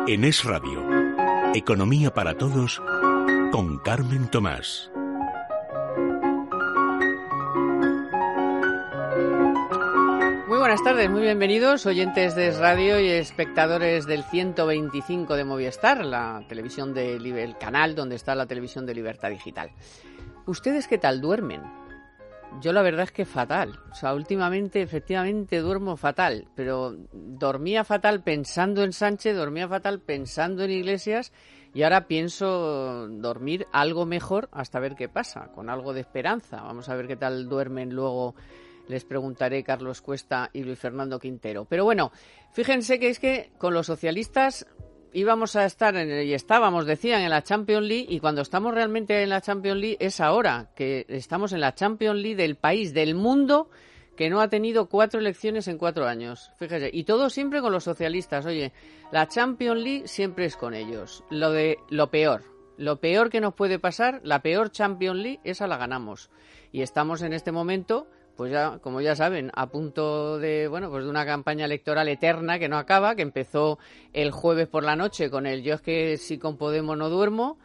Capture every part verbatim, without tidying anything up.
En Es Radio, Economía para Todos, con Carmen Tomás. Muy buenas tardes, muy bienvenidos, oyentes de Es Radio y espectadores del ciento veinticinco de Movistar, la televisión de, el canal donde está la televisión de Libertad Digital. ¿Ustedes qué tal duermen? Yo la verdad es que fatal. O sea, últimamente efectivamente duermo fatal, pero dormía fatal pensando en Sánchez, dormía fatal pensando en Iglesias y ahora pienso dormir algo mejor hasta ver qué pasa, con algo de esperanza. Vamos a ver qué tal duermen luego. Les preguntaré Carlos Cuesta y Luis Fernando Quintero. Pero bueno, fíjense que es que con los socialistas íbamos a estar en, y estábamos, decían, en la Champions League, y cuando estamos realmente en la Champions League es ahora, que estamos en la Champions League del país, del mundo, que no ha tenido cuatro elecciones en cuatro años. Fíjese, y todo siempre con los socialistas. Oye, la Champions League siempre es con ellos. Lo de lo peor, lo peor que nos puede pasar, la peor Champions League, esa la ganamos. Y estamos en este momento, pues ya, como ya saben, a punto de, bueno, pues de una campaña electoral eterna que no acaba, que empezó el jueves por la noche con el yo es que si con Podemos no duermo,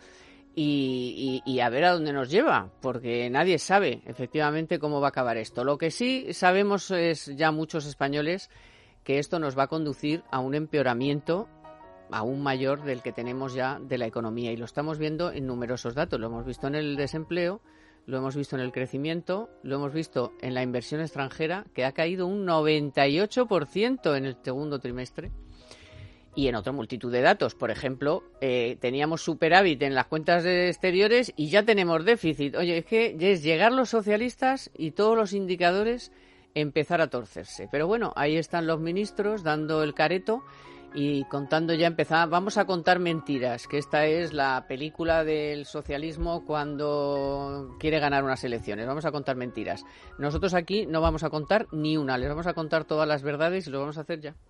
y, y, y a ver a dónde nos lleva, porque nadie sabe efectivamente cómo va a acabar esto. Lo que sí sabemos es ya muchos españoles que esto nos va a conducir a un empeoramiento aún mayor del que tenemos ya de la economía, y lo estamos viendo en numerosos datos. Lo hemos visto en el desempleo, lo hemos visto en el crecimiento, lo hemos visto en la inversión extranjera, que ha caído un noventa y ocho por ciento en el segundo trimestre, y en otra multitud de datos. Por ejemplo, eh, teníamos superávit en las cuentas exteriores y ya tenemos déficit. Oye, es que es llegar los socialistas y todos los indicadores empezar a torcerse. Pero bueno, ahí están los ministros dando el careto y contando ya empezar, vamos a contar mentiras, que esta es la película del socialismo cuando quiere ganar unas elecciones. Vamos a contar mentiras. Nosotros aquí no vamos a contar ni una, les vamos a contar todas las verdades y lo vamos a hacer ya.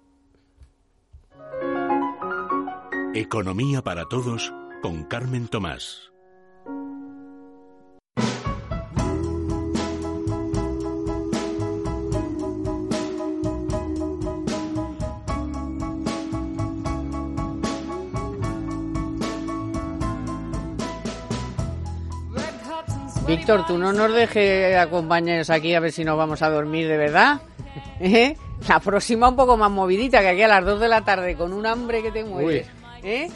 Economía para Todos, con Carmen Tomás. Víctor, tú no nos dejes acompañarnos aquí a ver si nos vamos a dormir de verdad. ¿Eh? La próxima un poco más movidita, que aquí a las dos de la tarde con un hambre que te mueres. ¿Eh?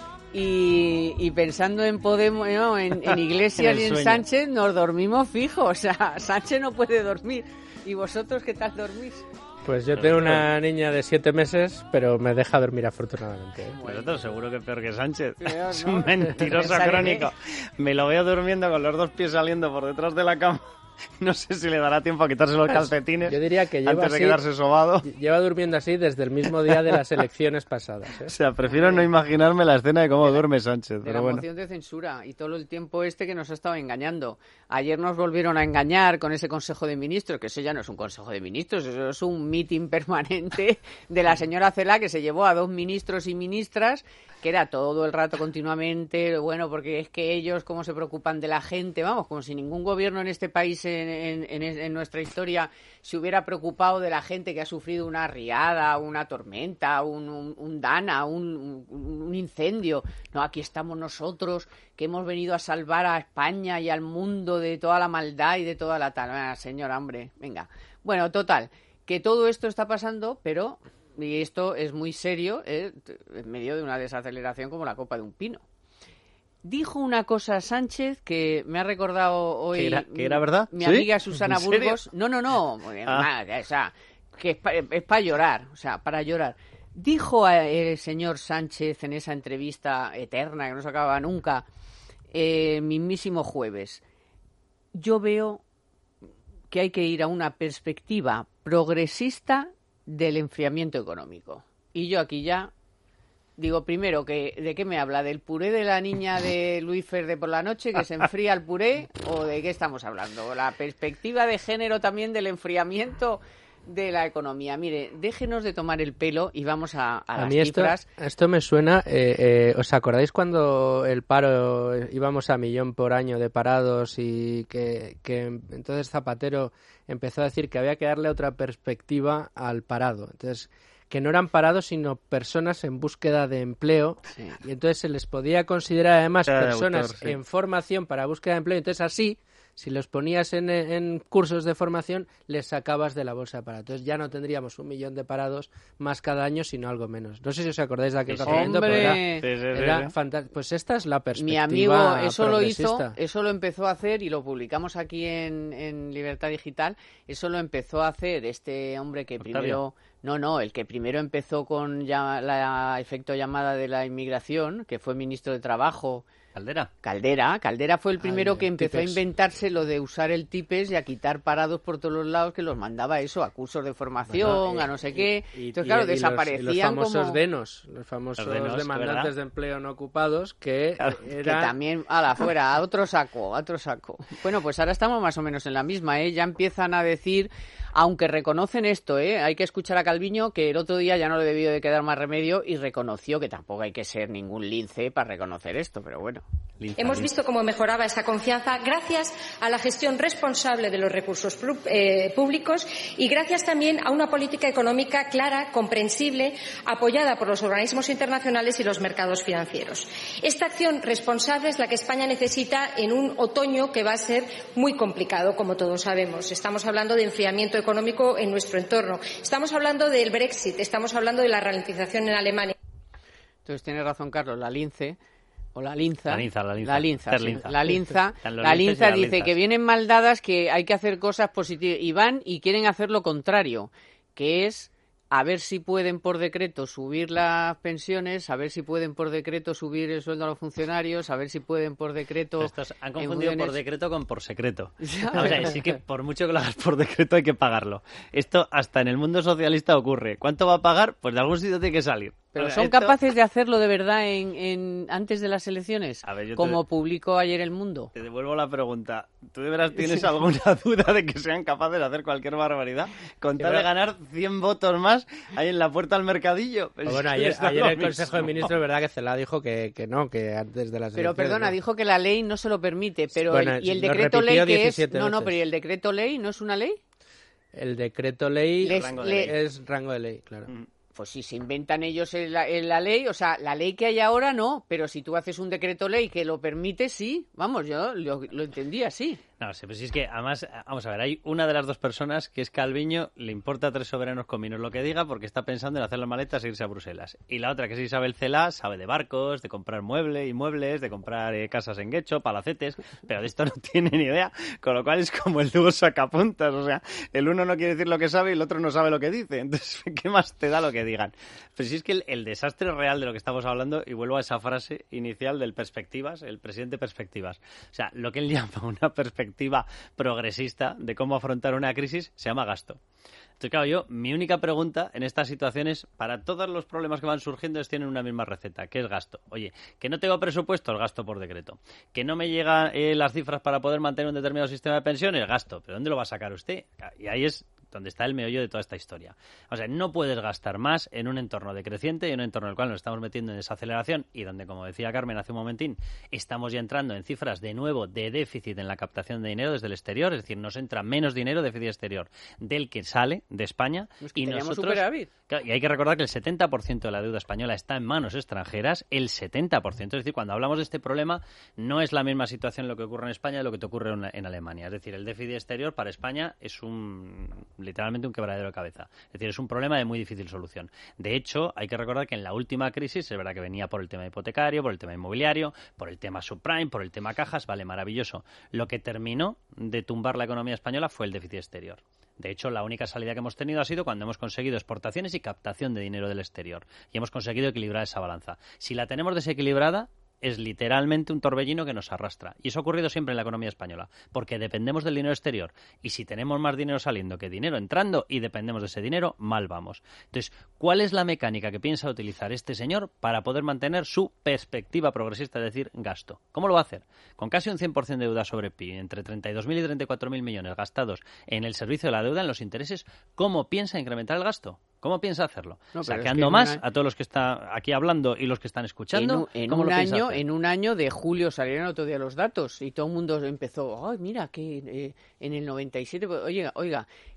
Y, y pensando en Podemos, no, en, en Iglesias y en sueño. Sánchez, nos dormimos fijos. O sea, Sánchez no puede dormir. ¿Y vosotros qué tal dormís? Pues yo tengo una niña de siete meses, pero me deja dormir afortunadamente, ¿eh? Vosotros seguro que peor que Sánchez. Peor, ¿no? Es un mentiroso crónico. Me lo veo durmiendo con los dos pies saliendo por detrás de la cama. No sé si le dará tiempo a quitarse los calcetines. Yo diría que lleva antes de así, quedarse sobado. Lleva durmiendo así desde el mismo día de las elecciones pasadas, ¿eh? O sea, prefiero no imaginarme la escena de cómo duerme Sánchez. De pero la bueno. moción de censura y todo el tiempo este que nos ha estado engañando. Ayer nos volvieron a engañar con ese Consejo de Ministros, que eso ya no es un Consejo de Ministros, eso es un meeting permanente de la señora Celaá, que se llevó a dos ministros y ministras, que era todo el rato continuamente, bueno, porque es que ellos cómo se preocupan de la gente, vamos, como si ningún gobierno en este país, en, en, en, en nuestra historia, se hubiera preocupado de la gente que ha sufrido una riada, una tormenta, un, un, un dana, un, un, un incendio. No, aquí estamos nosotros, que hemos venido a salvar a España y al mundo de toda la maldad y de toda la tal. Ah, señora, hombre, venga. Bueno, total, que todo esto está pasando, pero... y esto es muy serio, ¿eh? En medio de una desaceleración como la copa de un pino. Dijo una cosa Sánchez que me ha recordado hoy... ¿Que era, que era verdad? Mi ¿Sí? amiga Susana Burgos. No, no, no. Ah. O sea, que es para pa llorar. O sea, para llorar. Dijo el señor Sánchez en esa entrevista eterna que no se acaba nunca, el eh, mismísimo jueves: yo veo que hay que ir a una perspectiva progresista del enfriamiento económico. Y yo aquí ya digo, primero, que ¿de qué me habla? ¿Del puré de la niña de Luis Fer de por la noche, que se enfría el puré? ¿O de qué estamos hablando? La perspectiva de género también del enfriamiento de la economía. Mire, déjenos de tomar el pelo y vamos a, a, a las mí esto, cifras. Esto me suena, eh, eh, ¿os acordáis cuando el paro, íbamos a millón por año de parados y que, que entonces Zapatero empezó a decir que había que darle otra perspectiva al parado? Entonces, que no eran parados, sino personas en búsqueda de empleo, sí. y entonces se les podía considerar además Cada personas autor, sí. en formación para búsqueda de empleo, entonces así, si los ponías en, en cursos de formación, les sacabas de la bolsa de parados. Entonces ya no tendríamos un millón de parados más cada año, sino algo menos. No sé si os acordáis de aquel sí, razonamiento, pero era, sí, sí, era sí, sí. fantástico. Pues esta es la perspectiva Mi amigo eso lo hizo, progresista. eso lo empezó a hacer y lo publicamos aquí en, en Libertad Digital. Eso lo empezó a hacer este hombre que Octavio. primero... No, no, el que primero empezó con ya la efecto llamada de la inmigración, que fue ministro de Trabajo... Caldera. Caldera. Caldera fue el primero Ay, que el empezó Tipex. a inventarse lo de usar el Tipes y a quitar parados por todos los lados, que los mandaba eso, a cursos de formación, Bueno, y, a no sé qué. Y, Entonces, claro, y, desaparecían los, y los famosos como... denos, los famosos Los denos, demandantes ¿verdad? de empleo no ocupados, que Claro, eran... Que también, ala, fuera, a otro saco, a otro saco. Bueno, pues ahora estamos más o menos en la misma, ¿eh? Ya empiezan a decir, aunque reconocen esto, ¿eh? Hay que escuchar a Calviño, que el otro día ya no le debió de quedar más remedio y reconoció que tampoco hay que ser ningún lince para reconocer esto, pero bueno. Linza, Hemos linza. visto cómo mejoraba esa confianza gracias a la gestión responsable de los recursos eh, públicos y gracias también a una política económica clara, comprensible, apoyada por los organismos internacionales y los mercados financieros. Esta acción responsable es la que España necesita en un otoño que va a ser muy complicado, como todos sabemos. Estamos hablando de enfriamiento económico en nuestro entorno. Estamos hablando del Brexit. Estamos hablando de la ralentización en Alemania. Entonces tiene razón Carlos, la lince... O la linza. La linza, la linza. La linza, Ser sí. linza. La linza, Están los la linces y linza las dice linzas. que vienen mal dadas, que hay que hacer cosas positivas. Y van y quieren hacer lo contrario, que es a ver si pueden por decreto subir las pensiones, a ver si pueden por decreto subir el sueldo a los funcionarios, a ver si pueden por decreto... Pero estos han confundido en por funciones... decreto con por secreto. Ya, O sea, sí que por mucho que lo hagas por decreto hay que pagarlo. Esto hasta en el mundo socialista ocurre. ¿Cuánto va a pagar? Pues de algún sitio tiene que salir. Pero O sea, ¿son esto- capaces de hacerlo de verdad en, en antes de las elecciones? A ver, yo te- Como publicó ayer El Mundo. Te devuelvo la pregunta. ¿Tú de veras tienes alguna duda de que sean capaces de hacer cualquier barbaridad? Con tal de ganar cien votos más ahí en la puerta al mercadillo. Pues Bueno, es que ayer, está ayer lo el Consejo de mismo. Ministros, verdad que Celaá dijo que, que no, que antes de las Pero elecciones, perdona, ¿no? dijo que la ley no se lo permite, pero Bueno, el, y el lo decreto ley repitió que es... diecisiete No, no, veces. pero ¿y el decreto ley no es una ley? El decreto ley Les- rango de le- ley. es rango de ley, claro. Mm. Pues si se inventan ellos en la, en la ley, o sea, la ley que hay ahora no, pero si tú haces un decreto ley que lo permite, sí. Vamos, yo lo, lo entendí así. No sé, pues si es que además, vamos a ver, hay una de las dos personas que es Calviño, le importa tres soberanos cominos lo que diga porque está pensando en hacer las maletas e irse a Bruselas. Y la otra, que es Isabel Celaá, sabe de barcos, de comprar muebles, inmuebles, de comprar eh, casas en Guecho, palacetes, pero de esto no tiene ni idea, con lo cual es como el dúo sacapuntas, o sea, el uno no quiere decir lo que sabe y el otro no sabe lo que dice, entonces, ¿qué más te da lo que digan? Pero si es que el, el desastre real de lo que estamos hablando, y vuelvo a esa frase inicial del perspectivas, el presidente perspectivas, o sea, lo que él llama una perspectiva progresista de cómo afrontar una crisis se llama gasto. Entonces, claro, yo, mi única pregunta en estas situaciones, para todos los problemas que van surgiendo, es tienen una misma receta, que es gasto. Oye, que no tengo presupuesto, el gasto por decreto. Que no me llegan eh, las cifras para poder mantener un determinado sistema de pensiones, gasto. ¿Pero dónde lo va a sacar usted? Y ahí es donde está el meollo de toda esta historia. O sea, no puedes gastar más en un entorno decreciente y en un entorno en el cual nos estamos metiendo en desaceleración y donde, como decía Carmen hace un momentín, estamos ya entrando en cifras de nuevo de déficit en la captación de dinero desde el exterior, es decir, nos entra menos dinero de déficit exterior del que sale de España. Es que y teníamos nosotros, superávit. claro, y hay que recordar que el setenta por ciento de la deuda española está en manos extranjeras, el setenta por ciento. Es decir, cuando hablamos de este problema, no es la misma situación lo que ocurre en España de lo que te ocurre en, en Alemania. Es decir, el déficit exterior para España es un literalmente un quebradero de cabeza. Es decir, es un problema de muy difícil solución. De hecho, hay que recordar que en la última crisis, es verdad que venía por el tema hipotecario, por el tema inmobiliario, por el tema subprime, por el tema cajas, vale, maravilloso. Lo que terminó de tumbar la economía española fue el déficit exterior. De hecho, la única salida que hemos tenido ha sido cuando hemos conseguido exportaciones y captación de dinero del exterior. Y hemos conseguido equilibrar esa balanza. Si la tenemos desequilibrada, es literalmente un torbellino que nos arrastra. Y eso ha ocurrido siempre en la economía española, porque dependemos del dinero exterior. Y si tenemos más dinero saliendo que dinero entrando y dependemos de ese dinero, mal vamos. Entonces, ¿cuál es la mecánica que piensa utilizar este señor para poder mantener su perspectiva progresista, es decir, gasto? ¿Cómo lo va a hacer? Con casi un cien por ciento de deuda sobre P I B, entre treinta y dos mil y treinta y cuatro mil millones gastados en el servicio de la deuda, en los intereses, ¿cómo piensa incrementar el gasto? ¿Cómo piensa hacerlo? No, pero ¿Saqueando es que más una... a todos los que están aquí hablando y los que están escuchando? En un, en ¿Cómo un lo piensa año, hacer? en un año de julio salieron otro día los datos y todo el mundo empezó, ay, mira, que eh, en el noventa y siete, oiga, oiga,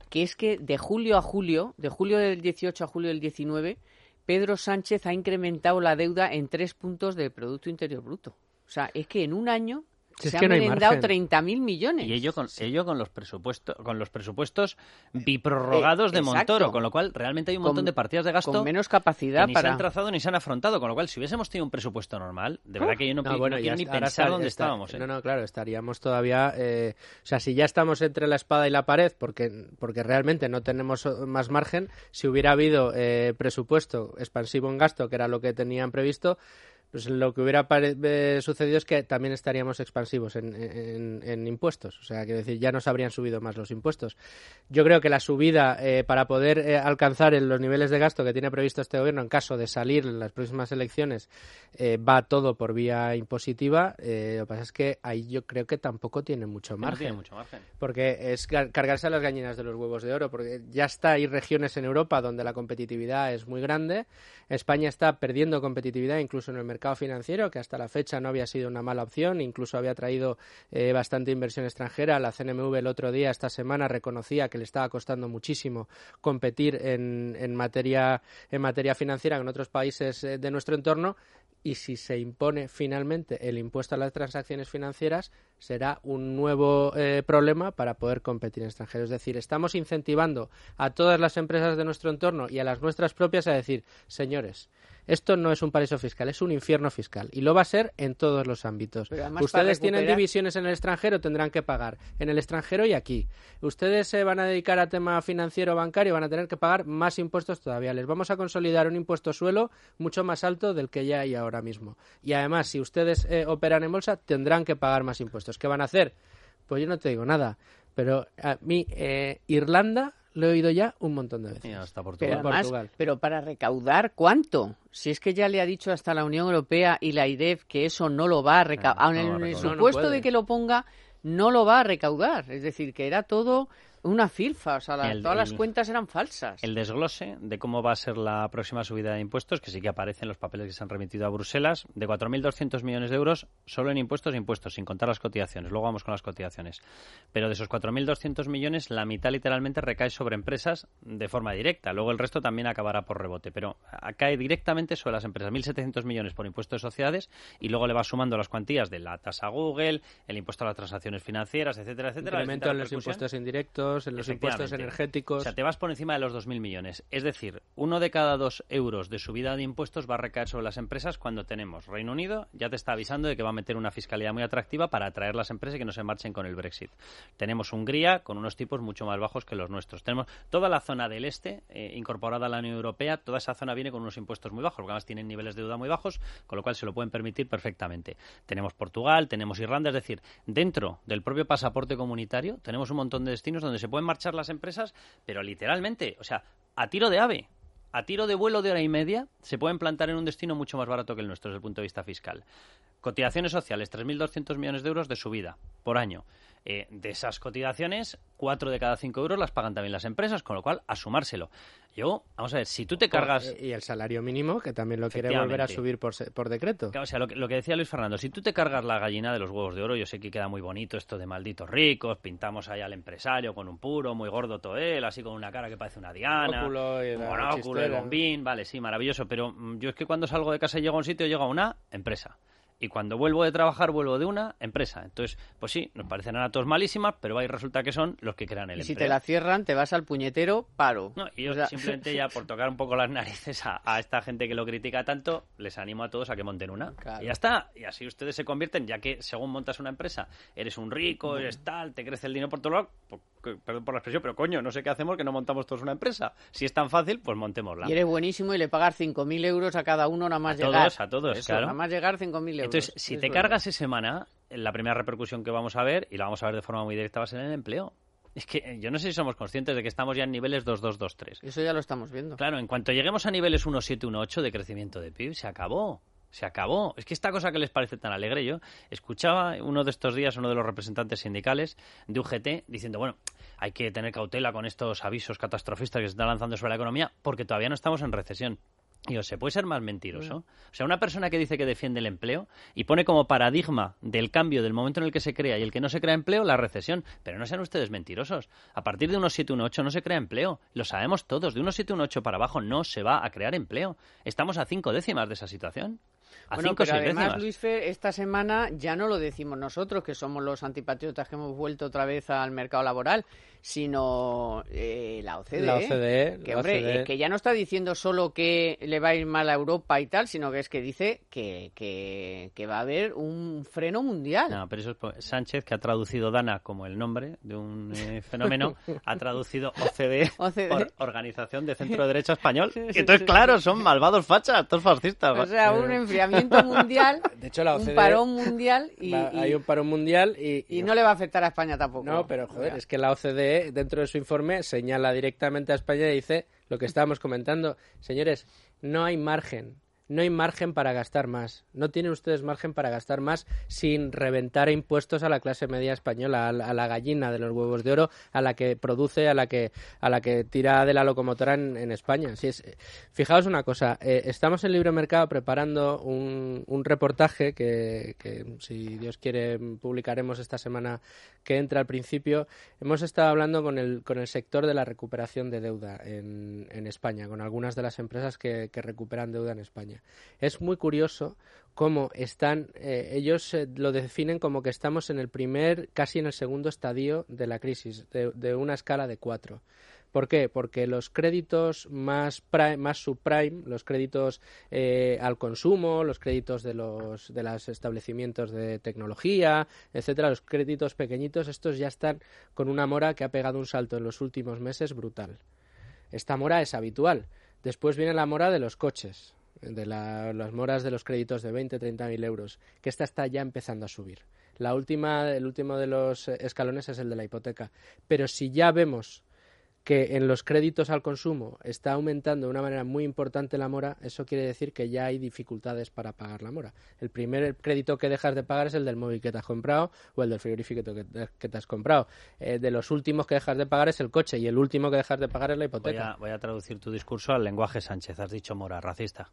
que es que de julio a julio, de julio del dieciocho a julio del diecinueve, Pedro Sánchez ha incrementado la deuda en tres puntos del Producto Interior Bruto. O sea, es que en un año Si se es que han no hay merendado margen. treinta mil millones. Y ello con, ello con los presupuestos con los presupuestos biprorrogados Eh, de exacto. Montoro, con lo cual realmente hay un montón Con- de partidas de gasto con menos capacidad que ni se para... han trazado ni se han afrontado, con lo cual si hubiésemos tenido un presupuesto normal, de verdad que yo no, No, pi- bueno, no ya quiero ni está- ahora pensar está- dónde está- estábamos. ¿eh? No, no, claro, estaríamos todavía... eh, o sea, si ya estamos entre la espada y la pared, porque, porque realmente no tenemos más margen, si hubiera habido eh, presupuesto expansivo en gasto, que era lo que tenían previsto, pues lo que hubiera pare- eh, sucedido es que también estaríamos expansivos en, en- en impuestos. O sea, quiero decir, ya nos habrían subido más los impuestos. Yo creo que la subida eh, para poder eh, alcanzar el- los niveles de gasto que tiene previsto este gobierno en caso de salir en las próximas elecciones eh, va todo por vía impositiva. Eh, lo que pasa es que ahí yo creo que tampoco tiene mucho Que no margen. tiene mucho margen. Porque es car- cargarse a las gallinas de los huevos de oro, porque ya está, hay regiones en Europa donde la competitividad es muy grande. España está perdiendo competitividad incluso en el mercado financiero, que hasta la fecha no había sido una mala opción, incluso había traído eh, bastante inversión extranjera. La C N M V el otro día, esta semana, reconocía que le estaba costando muchísimo competir en, en materia en materia financiera con otros países eh, de nuestro entorno. Y si se impone finalmente el impuesto a las transacciones financieras, será un nuevo eh, problema para poder competir en extranjero. Es decir, estamos incentivando a todas las empresas de nuestro entorno y a las nuestras propias a decir, señores, esto no es un paraíso fiscal, es un infierno fiscal. Y lo va a ser en todos los ámbitos. Pero además, Ustedes para tienen recuperar- divisiones en el extranjero, tendrán que pagar. En el extranjero y aquí. Ustedes se van a dedicar a tema financiero bancario, van a tener que pagar más impuestos todavía. Les vamos a consolidar un impuesto suelo mucho más alto del que ya hay ahora mismo. Y además, si ustedes eh, operan en bolsa, tendrán que pagar más impuestos. ¿Qué van a hacer? Pues yo no te digo nada. Pero a mí, eh, Irlanda, lo he oído ya un montón de veces. Y hasta Pero Portugal. en además, Portugal. pero para recaudar, ¿cuánto? Si es que ya le ha dicho hasta la Unión Europea y la I D E F que eso no lo va a recaudar. Ah, no en lo va a el recaudar. No, no supuesto puede. de que lo ponga, no lo va a recaudar. Es decir, que era todo una filfa. O sea, la- El- todas las el- cuentas eran falsas. El desglose de cómo va a ser la próxima subida de impuestos, que sí que aparece en los papeles que se han remitido a Bruselas, de cuatro mil doscientos millones de euros solo en impuestos e impuestos, sin contar las cotizaciones. Luego vamos con las cotizaciones. Pero de esos cuatro mil doscientos millones, la mitad literalmente recae sobre empresas de forma directa. Luego el resto también acabará por rebote. Pero cae directamente sobre las empresas. mil setecientos millones por impuesto de sociedades y luego le va sumando las cuantías de la tasa Google, el impuesto a las transacciones financieras, etcétera, etcétera. Incremento en los repercusión. impuestos indirectos, en los impuestos Efectivamente. energéticos. O sea, te vas por encima de los dos mil millones. Es decir, uno de cada dos euros de subida de impuestos va a recaer sobre las empresas cuando tenemos Reino Unido, ya te está avisando de que va a meter una fiscalidad muy atractiva para atraer las empresas y que no se marchen con el Brexit. Tenemos Hungría con unos tipos mucho más bajos que los nuestros. Tenemos toda la zona del este eh, incorporada a la Unión Europea, toda esa zona viene con unos impuestos muy bajos, porque además tienen niveles de deuda muy bajos, con lo cual se lo pueden permitir perfectamente. Tenemos Portugal, tenemos Irlanda, es decir, dentro del propio pasaporte comunitario tenemos un montón de destinos donde se pueden marchar las empresas, pero literalmente, o sea, a tiro de ave, a tiro de vuelo de hora y media, se pueden plantar en un destino mucho más barato que el nuestro desde el punto de vista fiscal. Cotizaciones sociales, tres mil doscientos millones de euros de subida por año. Eh, de esas cotizaciones, cuatro de cada cinco euros las pagan también las empresas, con lo cual, a sumárselo. Yo, vamos a ver, si tú te cargas... Y el salario mínimo, que también lo quiere volver a subir por, se- por decreto. Claro, o sea, lo que, lo que decía Luis Fernando, si tú te cargas la gallina de los huevos de oro, yo sé que queda muy bonito esto de malditos ricos, pintamos ahí al empresario con un puro, muy gordo todo él, así con una cara que parece una diana, Monóculo y un la monóculo, el chistera. bombín, vale, sí, maravilloso, pero mm, yo es que cuando salgo de casa y llego a un sitio, llego a una empresa. Y cuando vuelvo de trabajar, vuelvo de una empresa. Entonces, pues sí, nos parecerán a todos malísimas, pero ahí resulta que son los que crean el Y si empleo. te la cierran, te vas al puñetero, paro. No, y yo O sea, simplemente ya por tocar un poco las narices a, a esta gente que lo critica tanto, les animo a todos a que monten una. Claro. Y ya está. Y así ustedes se convierten, ya que según montas una empresa, eres un rico, eres tal, te crece el dinero por todo lado. Pues, que- perdón por la expresión, pero coño, no sé qué hacemos que no montamos todos una empresa. Si es tan fácil, pues montémosla. Y eres buenísimo y le pagas cinco mil euros a cada uno nada más A llegar. todos, a todos, Eso, claro. Nada más llegar cinco mil euros. Entonces, si Es te verdad. cargas esa semana, la primera repercusión que vamos a ver, y la vamos a ver de forma muy directa, va a ser en el empleo. Es que eh, yo no sé si somos conscientes de que estamos ya en niveles dos dos dos tres. Eso ya lo estamos viendo. Claro, en cuanto lleguemos a niveles uno siete uno ocho de crecimiento de P I B, se acabó. Se acabó. Es que esta cosa que les parece tan alegre, yo escuchaba uno de estos días uno de los representantes sindicales de U G T diciendo, bueno, hay que tener cautela con estos avisos catastrofistas que se están lanzando sobre la economía porque todavía no estamos en recesión. Y o se puede ser más mentiroso. O sea, una persona que dice que defiende el empleo y pone como paradigma del cambio del momento en el que se crea y el que no se crea empleo, la recesión. Pero no sean ustedes mentirosos. A partir de uno siete uno ocho no se crea empleo. Lo sabemos todos. De uno siete uno ocho para abajo no se va a crear empleo. Estamos a cinco décimas de esa situación. A bueno, cinco, pero seis además, décimas. Luis Fer, esta semana ya no lo decimos nosotros, que somos los antipatriotas que hemos vuelto otra vez al mercado laboral, sino eh, la O C D E. La O C D E. Que, la hombre, O C D E. eh, que ya no está diciendo solo que le va a ir mal a Europa y tal, sino que es que dice que, que, que va a haber un freno mundial. No, pero eso es por- Sánchez, que ha traducido Dana como el nombre de un eh, fenómeno, ha traducido O C D E, O C D E. por Organización de Centro Derecha Español. Sí, Y sí, entonces, sí, claro, sí. son malvados fachas, todos fascistas. O sea, un enfriamiento mundial, De hecho, la O C D E un parón mundial y, Va- y- hay un parón mundial y, y no le va a afectar a España tampoco. No, pero joder, es que la O C D E, dentro de su informe, señala directamente a España y dice lo que estábamos comentando. Señores, no hay margen. No hay margen para gastar más. No tienen ustedes margen para gastar más sin reventar impuestos a la clase media española, a la, a la gallina de los huevos de oro, a la que produce, a la que a la que tira de la locomotora en, en España. Si es, fijaos una cosa, eh, estamos en Libre Mercado preparando un, un reportaje que, que, si Dios quiere, publicaremos esta semana que entra al principio. Hemos estado hablando con el, con el sector de la recuperación de deuda en, en España, con algunas de las empresas que, que recuperan deuda en España. Es muy curioso cómo están, eh, ellos eh, lo definen como que estamos en el primer, casi en el segundo estadio de la crisis, de, de una escala de cuatro. ¿Por qué? Porque los créditos más prime, más subprime, los créditos eh, al consumo, los créditos de los de los establecimientos de tecnología, etcétera, los créditos pequeñitos, estos ya están con una mora que ha pegado un salto en los últimos meses brutal. Esta mora es habitual. Después viene la mora de los coches, de la, las moras de los créditos de veinte, treinta mil euros, que esta está ya empezando a subir. La última, el último de los escalones es el de la hipoteca. Pero si ya vemos que en los créditos al consumo está aumentando de una manera muy importante la mora, eso quiere decir que ya hay dificultades para pagar la mora. El primer crédito que dejas de pagar es el del móvil que te has comprado o el del frigorífico que te, que te has comprado. Eh, de los últimos que dejas de pagar es el coche y el último que dejas de pagar es la Voy hipoteca. a, voy a traducir tu discurso al lenguaje Sánchez. Has dicho mora, racista.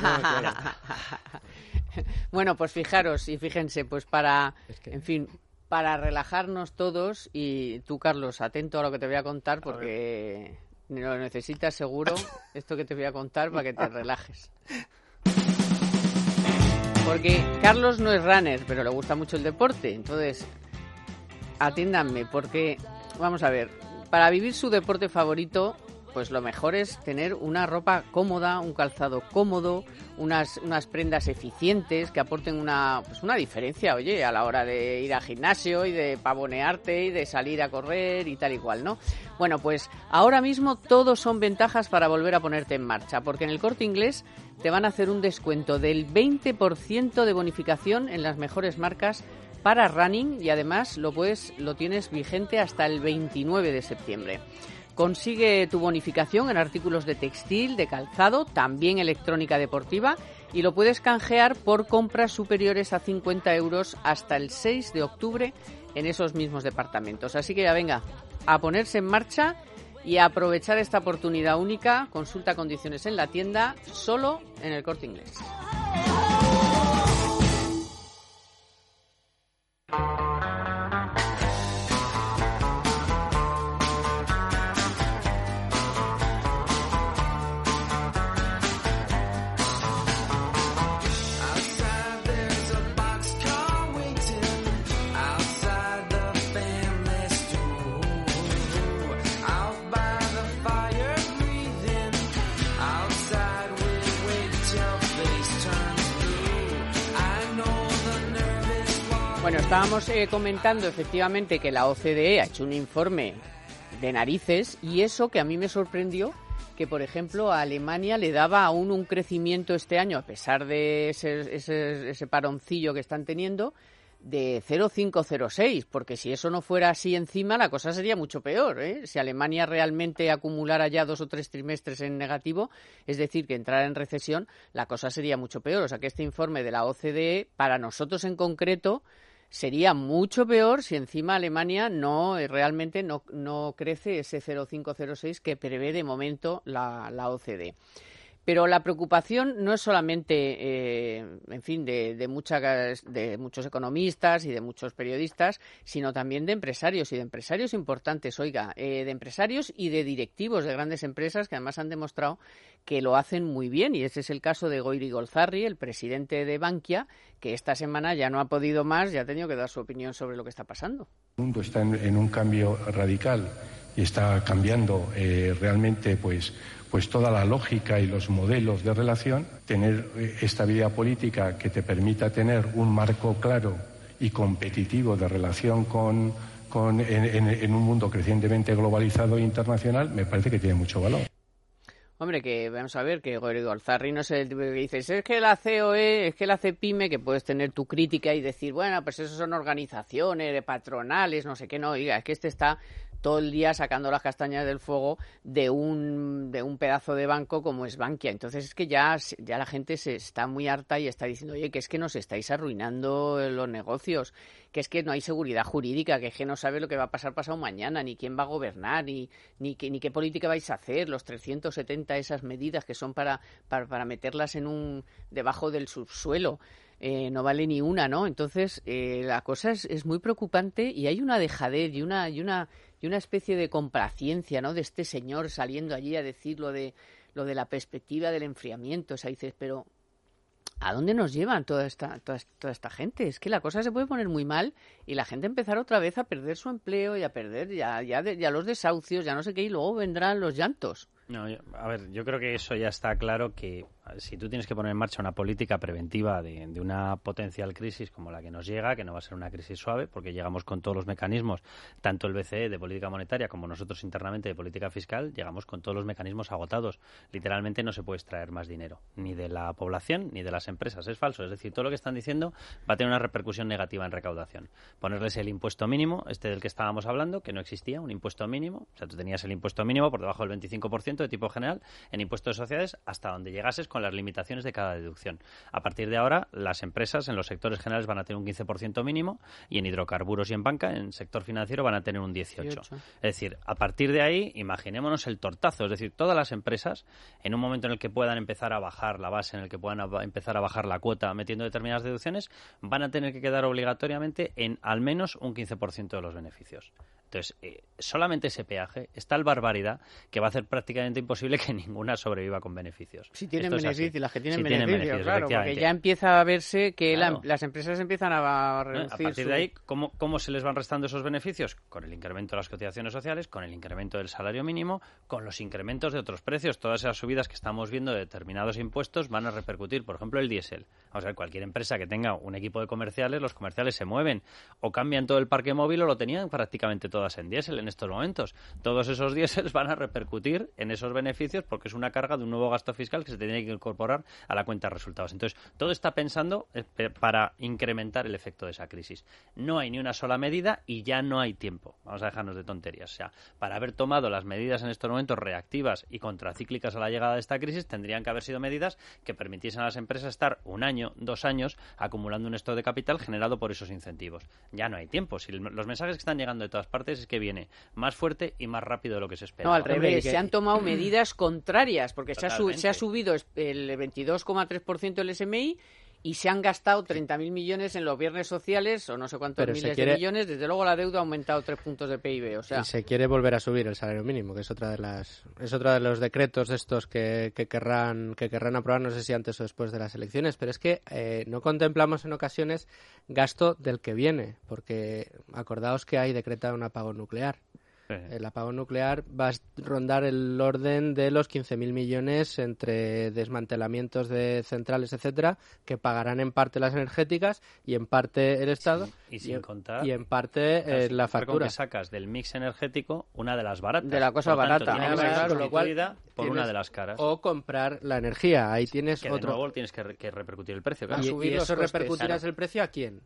Bueno, pues fijaros y fíjense, pues para, Es que- en fin, para relajarnos todos y tú, Carlos, atento a lo que te voy a contar porque lo necesitas seguro, esto que te voy a contar para que te relajes. Porque Carlos no es runner, pero le gusta mucho el deporte, entonces atiéndanme porque, vamos a ver, para vivir su deporte favorito, pues lo mejor es tener una ropa cómoda, un calzado cómodo, unas, unas prendas eficientes que aporten una, pues una diferencia, oye, a la hora de ir al gimnasio y de pavonearte y de salir a correr y tal y cual, ¿no? Bueno, pues ahora mismo todos son ventajas para volver a ponerte en marcha, porque en el Corte Inglés te van a hacer un descuento del veinte por ciento de bonificación en las mejores marcas para running y además lo puedes, lo tienes vigente hasta el veintinueve de septiembre. Consigue tu bonificación en artículos de textil, de calzado, también electrónica deportiva y lo puedes canjear por compras superiores a cincuenta euros hasta el seis de octubre en esos mismos departamentos. Así que ya venga, a ponerse en marcha y a aprovechar esta oportunidad única. Consulta condiciones en la tienda, solo en el Corte Inglés. Bueno, estábamos eh, comentando efectivamente que la O C D E ha hecho un informe de narices y eso que a mí me sorprendió, que por ejemplo a Alemania le daba aún un crecimiento este año, a pesar de ese, ese, ese paroncillo que están teniendo, de cero coma cinco cero seis, porque si eso no fuera así encima la cosa sería mucho peor, ¿eh? Si Alemania realmente acumulara ya dos o tres trimestres en negativo, es decir, que entrara en recesión, la cosa sería mucho peor. O sea que este informe de la O C D E, para nosotros en concreto, sería mucho peor si encima Alemania no realmente no, no crece ese cero coma cinco cero seis que prevé de momento la, la O C D E. Pero la preocupación no es solamente, eh, en fin, de, de, muchas, de muchos economistas y de muchos periodistas, sino también de empresarios y de empresarios importantes, oiga, eh, de empresarios y de directivos de grandes empresas que además han demostrado que lo hacen muy bien. Y ese es el caso de Goiri Golzarri, el presidente de Bankia, que esta semana ya no ha podido más y ha tenido que dar su opinión sobre lo que está pasando. El mundo está en, en un cambio radical y está cambiando eh, realmente, pues, pues toda la lógica y los modelos de relación. Tener estabilidad política que te permita tener un marco claro y competitivo de relación con, con en, en, en un mundo crecientemente globalizado e internacional, me parece que tiene mucho valor. Hombre, que vamos a ver, que Goiri Golzarri no es el tipo que dices, es que la C O E, es que la CEPIME, que puedes tener tu crítica y decir, bueno, pues eso son organizaciones de patronales, no sé qué, no, oiga, es que este está todo el día sacando las castañas del fuego de un de un pedazo de banco como es Bankia. Entonces es que ya, ya la gente se está muy harta y está diciendo, oye, que es que nos estáis arruinando los negocios, que es que no hay seguridad jurídica, que es que no sabe lo que va a pasar pasado mañana, ni quién va a gobernar, ni ni, que, ni qué política vais a hacer, los trescientos setenta, esas medidas que son para, para, para meterlas en un debajo del subsuelo. Eh, no vale ni una, ¿no? Entonces, eh, la cosa es, es muy preocupante y hay una dejadez y una y una y una especie de complacencia, ¿no? De este señor saliendo allí a decir lo de lo de la perspectiva del enfriamiento. O sea, dices, pero ¿a dónde nos llevan toda esta toda, toda esta gente? Es que la cosa se puede poner muy mal y la gente empezar otra vez a perder su empleo y a perder ya ya, de, ya los desahucios, ya no sé qué, y luego vendrán los llantos. No, yo, a ver, yo creo que eso ya está claro, que si tú tienes que poner en marcha una política preventiva de, de una potencial crisis como la que nos llega, que no va a ser una crisis suave, porque llegamos con todos los mecanismos, tanto el B C E de política monetaria como nosotros internamente de política fiscal, llegamos con todos los mecanismos agotados. Literalmente no se puede extraer más dinero, ni de la población ni de las empresas. Es falso. Es decir, todo lo que están diciendo va a tener una repercusión negativa en recaudación. Ponerles el impuesto mínimo, este del que estábamos hablando, que no existía, un impuesto mínimo. O sea, tú tenías el impuesto mínimo por debajo del veinticinco por ciento de tipo general en impuestos de sociedades hasta donde llegases con las limitaciones de cada deducción. A partir de ahora, las empresas en los sectores generales van a tener un quince por ciento mínimo y en hidrocarburos y en banca, en sector financiero, van a tener un dieciocho por ciento. Es decir, a partir de ahí, imaginémonos el tortazo. Es decir, todas las empresas, en un momento en el que puedan empezar a bajar la base, en el que puedan a, empezar a bajar la cuota metiendo determinadas deducciones, van a tener que quedar obligatoriamente en al menos un quince por ciento de los beneficios. Entonces, eh, solamente ese peaje es tal barbaridad que va a hacer prácticamente imposible que ninguna sobreviva con beneficios. Si tienen beneficios, las que tienen si beneficios, tienen beneficios, claro, porque ya empieza a verse que claro. la, las empresas empiezan a reducir. A partir su... de ahí, ¿cómo, ¿cómo se les van restando esos beneficios? Con el incremento de las cotizaciones sociales, con el incremento del salario mínimo, con los incrementos de otros precios. Todas esas subidas que estamos viendo de determinados impuestos van a repercutir, por ejemplo, el diésel. Vamos a ver, cualquier empresa que tenga un equipo de comerciales, los comerciales se mueven o cambian todo el parque móvil o lo tenían prácticamente todas en diésel en estos momentos. Todos esos diésels van a repercutir en esos beneficios porque es una carga de un nuevo gasto fiscal que se tiene que incorporar a la cuenta de resultados. Entonces, todo está pensando para incrementar el efecto de esa crisis. No hay ni una sola medida y ya no hay tiempo. Vamos a dejarnos de tonterías. O sea, para haber tomado las medidas en estos momentos reactivas y contracíclicas a la llegada de esta crisis, tendrían que haber sido medidas que permitiesen a las empresas estar un año, dos años, acumulando un stock de capital generado por esos incentivos. Ya no hay tiempo. Si los mensajes que están llegando de todas partes es que viene más fuerte y más rápido de lo que se espera. No, al revés, se han tomado medidas contrarias, porque se ha, su, se ha subido el veintidós coma tres por ciento del S M I y se han gastado treinta mil millones en los viernes sociales, o no sé cuántos Pero miles quiere... de millones. Desde luego la deuda ha aumentado tres puntos de P I B. O sea... Y se quiere volver a subir el salario mínimo, que es otra de las es otra de los decretos de estos que, que querrán que querrán aprobar, no sé si antes o después de las elecciones, pero es que eh, no contemplamos en ocasiones gasto del que viene, porque acordaos que hay decretado un apagón nuclear. El apagón nuclear va a rondar el orden de los quince mil millones entre desmantelamientos de centrales, etcétera, que pagarán en parte las energéticas y en parte el Estado. Sí, y sin y, contar y en parte eh, la factura. Que sacas del mix energético una de las baratas. De la cosa por barata. Tanto, tiene que ser con lo cual por una de las caras. O comprar la energía. Ahí tienes que otro. De nuevo tienes que, que repercutir el precio. Claro. Y, y eso repercutirás el precio ¿a quién?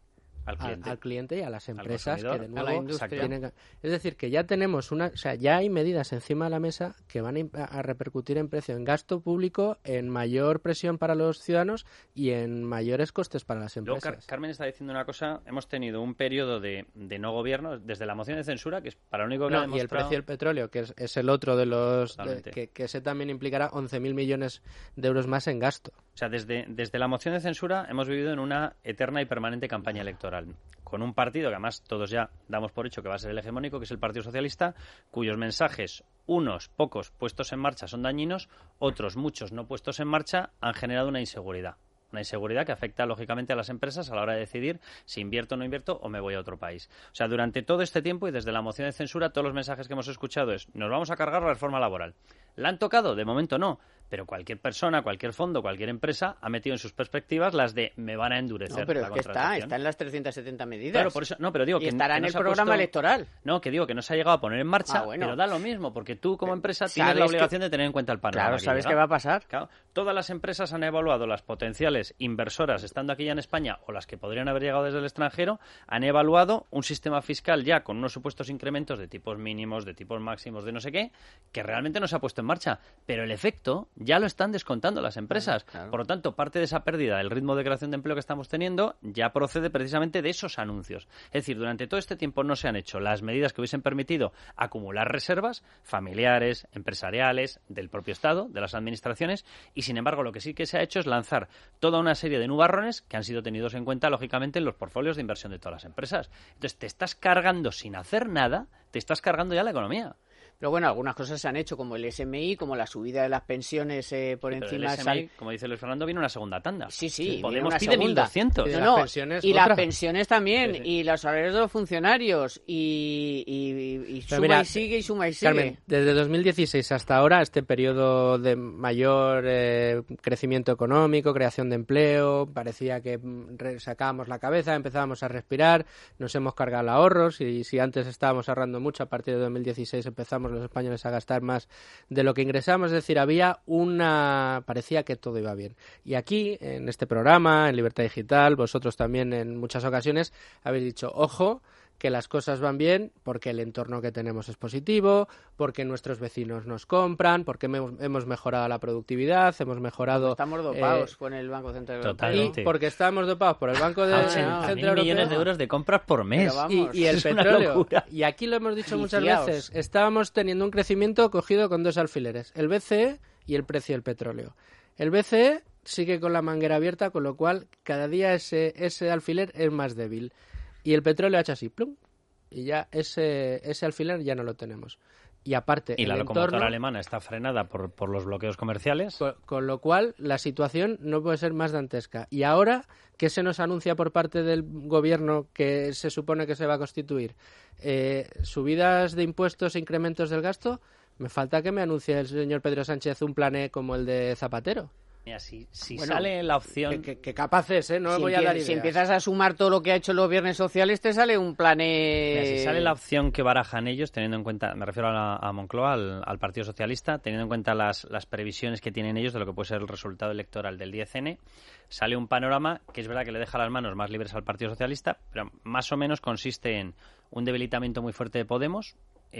al cliente, al, al cliente y a las empresas que de nuevo a la industria. tienen. Es decir, que ya tenemos una, o sea, ya hay medidas encima de la mesa que van a, a repercutir en precio, en gasto público, en mayor presión para los ciudadanos y en mayores costes para las empresas. Luego, Car- Carmen está diciendo una cosa. Hemos tenido un periodo de, de no gobierno desde la moción de censura, que es para lo único que no, ha demostrado... y el precio del petróleo, que es, es el otro de los de, que, que ese también implicará once mil millones de euros más en gasto. O sea, desde, desde la moción de censura hemos vivido en una eterna y permanente campaña electoral, con un partido que además todos ya damos por hecho que va a ser el hegemónico, que es el Partido Socialista, cuyos mensajes, unos pocos puestos en marcha, son dañinos, otros muchos no puestos en marcha, han generado una inseguridad. Una inseguridad que afecta, lógicamente, a las empresas a la hora de decidir si invierto o no invierto o me voy a otro país. O sea, durante todo este tiempo y desde la moción de censura, todos los mensajes que hemos escuchado es: nos vamos a cargar la reforma laboral. ¿La han tocado? De momento no. Pero cualquier persona, cualquier fondo, cualquier empresa ha metido en sus perspectivas las de me van a endurecer no, pero la es que está, está en las trescientas setenta medidas. Claro, por eso, no, pero digo y que estará que en no el se ha programa puesto, electoral. No, que digo que no se ha llegado a poner en marcha, ah, bueno. pero da lo mismo, porque tú como empresa Sabes tienes la obligación que... de tener en cuenta el panorama. Claro, ¿sabes que qué va a pasar? Claro, todas las empresas han evaluado, las potenciales inversoras estando aquí ya en España o las que podrían haber llegado desde el extranjero, han evaluado un sistema fiscal ya con unos supuestos incrementos de tipos mínimos, de tipos máximos, de no sé qué, que realmente no se ha puesto en marcha. Pero el efecto ya lo están descontando las empresas. Claro. Por lo tanto, parte de esa pérdida del ritmo de creación de empleo que estamos teniendo ya procede precisamente de esos anuncios. Es decir, durante todo este tiempo no se han hecho las medidas que hubiesen permitido acumular reservas familiares, empresariales, del propio Estado, de las administraciones, y sin embargo lo que sí que se ha hecho es lanzar toda una serie de nubarrones que han sido tenidos en cuenta, lógicamente, en los portfolios de inversión de todas las empresas. Entonces, te estás cargando sin hacer nada, te estás cargando ya la economía. Pero bueno, algunas cosas se han hecho, como el S M I, como la subida de las pensiones eh, por sí, encima... del S M I, como dice Luis Fernando, viene una segunda tanda. Sí, sí, Podemos una pide mil doscientos. No, y no, las pensiones, y otra. las pensiones también, sí, sí. y los salarios de los funcionarios, y, y, y suma mira, y sigue, y suma y sigue. Carmen, desde dos mil dieciséis hasta ahora, este periodo de mayor eh, crecimiento económico, creación de empleo, parecía que sacábamos la cabeza, empezábamos a respirar, nos hemos cargado ahorros, y si antes estábamos ahorrando mucho, a partir de dos mil dieciséis empezamos los españoles a gastar más de lo que ingresamos, es decir, había una... parecía que todo iba bien. Y aquí, en este programa, en Libertad Digital, vosotros también en muchas ocasiones habéis dicho, ojo, que las cosas van bien porque el entorno que tenemos es positivo, porque nuestros vecinos nos compran, porque hemos, hemos mejorado la productividad, hemos mejorado... Estamos dopados eh, con el Banco Central Totalmente. Y porque estamos dopados por el Banco de, ochenta mil Central millones Europeo. de euros de compras por mes. Pero vamos, Y, y el es petróleo. Y aquí lo hemos dicho muchas Iniciaos. veces. Estábamos teniendo un crecimiento cogido con dos alfileres. El B C E y el precio del petróleo. El B C E sigue con la manguera abierta, con lo cual cada día ese, ese alfiler es más débil. Y el petróleo ha hecho así, plum, y ya ese, ese alfiler ya no lo tenemos. Y aparte, Y la el locomotora entorno, alemana está frenada por, por los bloqueos comerciales. con, con lo cual la situación no puede ser más dantesca. Y ahora, ¿qué se nos anuncia por parte del gobierno que se supone que se va a constituir? Eh, ¿Subidas de impuestos e incrementos del gasto? Me falta que me anuncie el señor Pedro Sánchez un plan E como el de Zapatero. Mira, si, si Bueno, sale la opción... Que, que, que capaces, ¿eh? No si, voy a empie- dar si ideas. empiezas a sumar todo lo que ha hecho los viernes sociales, te sale un plan eh... Mira, si sale la opción que barajan ellos, teniendo en cuenta, me refiero a, la- a Moncloa, al, al Partido Socialista, teniendo en cuenta las, las previsiones que tienen ellos de lo que puede ser el resultado electoral del diez ene, sale un panorama que es verdad que le deja las manos más libres al Partido Socialista, pero más o menos consiste en un debilitamiento muy fuerte de Podemos,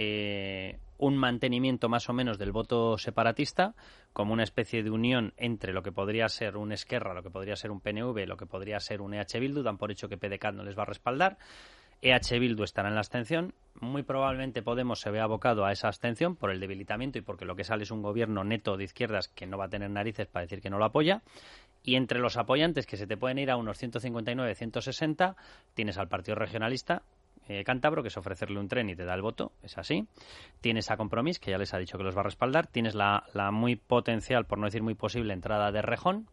eh, un mantenimiento más o menos del voto separatista, como una especie de unión entre lo que podría ser un Esquerra, lo que podría ser un P N V, lo que podría ser un E H Bildu, dan por hecho que P D C A T no les va a respaldar. E H Bildu estará en la abstención. Muy probablemente Podemos se vea abocado a esa abstención por el debilitamiento y porque lo que sale es un gobierno neto de izquierdas que no va a tener narices para decir que no lo apoya. Y entre los apoyantes, que se te pueden ir a unos ciento cincuenta y nueve, ciento sesenta, tienes al Partido Regionalista eh, Cántabro, que es ofrecerle un tren y te da el voto, es así. Tienes a Compromís, que ya les ha dicho que los va a respaldar. Tienes la, la muy potencial, por no decir muy posible, entrada de Rejón.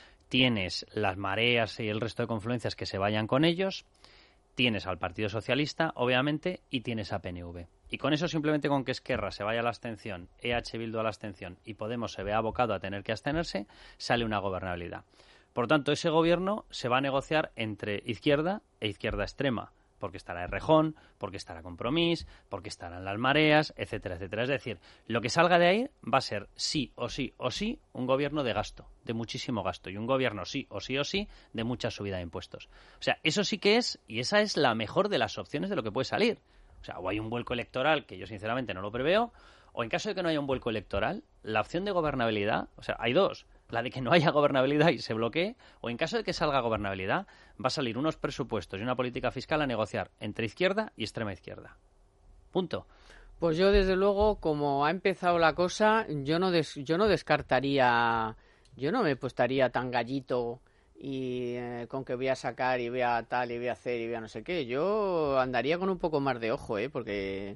Tienes las mareas y el resto de confluencias que se vayan con ellos. Tienes al Partido Socialista, obviamente, y tienes a P N V. Y con eso, simplemente con que Esquerra se vaya a la abstención, E H Bildu a la abstención y Podemos se vea abocado a tener que abstenerse, sale una gobernabilidad. Por tanto, ese gobierno se va a negociar entre izquierda e izquierda extrema. porque estará Errejón, porque estará Compromís, porque estarán las mareas, etcétera, etcétera. Es decir, lo que salga de ahí va a ser sí o sí o sí un gobierno de gasto, de muchísimo gasto, y un gobierno sí o sí o sí de mucha subida de impuestos. O sea, eso sí que es, y esa es la mejor de las opciones de lo que puede salir. O sea, o hay un vuelco electoral, que yo sinceramente no lo preveo, o en caso de que no haya un vuelco electoral, la opción de gobernabilidad, o sea, hay dos. La de que no haya gobernabilidad y se bloquee, o en caso de que salga gobernabilidad, va a salir unos presupuestos y una política fiscal a negociar entre izquierda y extrema izquierda. Punto. Pues yo, desde luego, como ha empezado la cosa, yo no des, yo no descartaría, yo no me puestaría tan gallito y eh, con que voy a sacar y voy a tal y voy a hacer y voy a no sé qué. Yo andaría con un poco más de ojo, ¿eh? Porque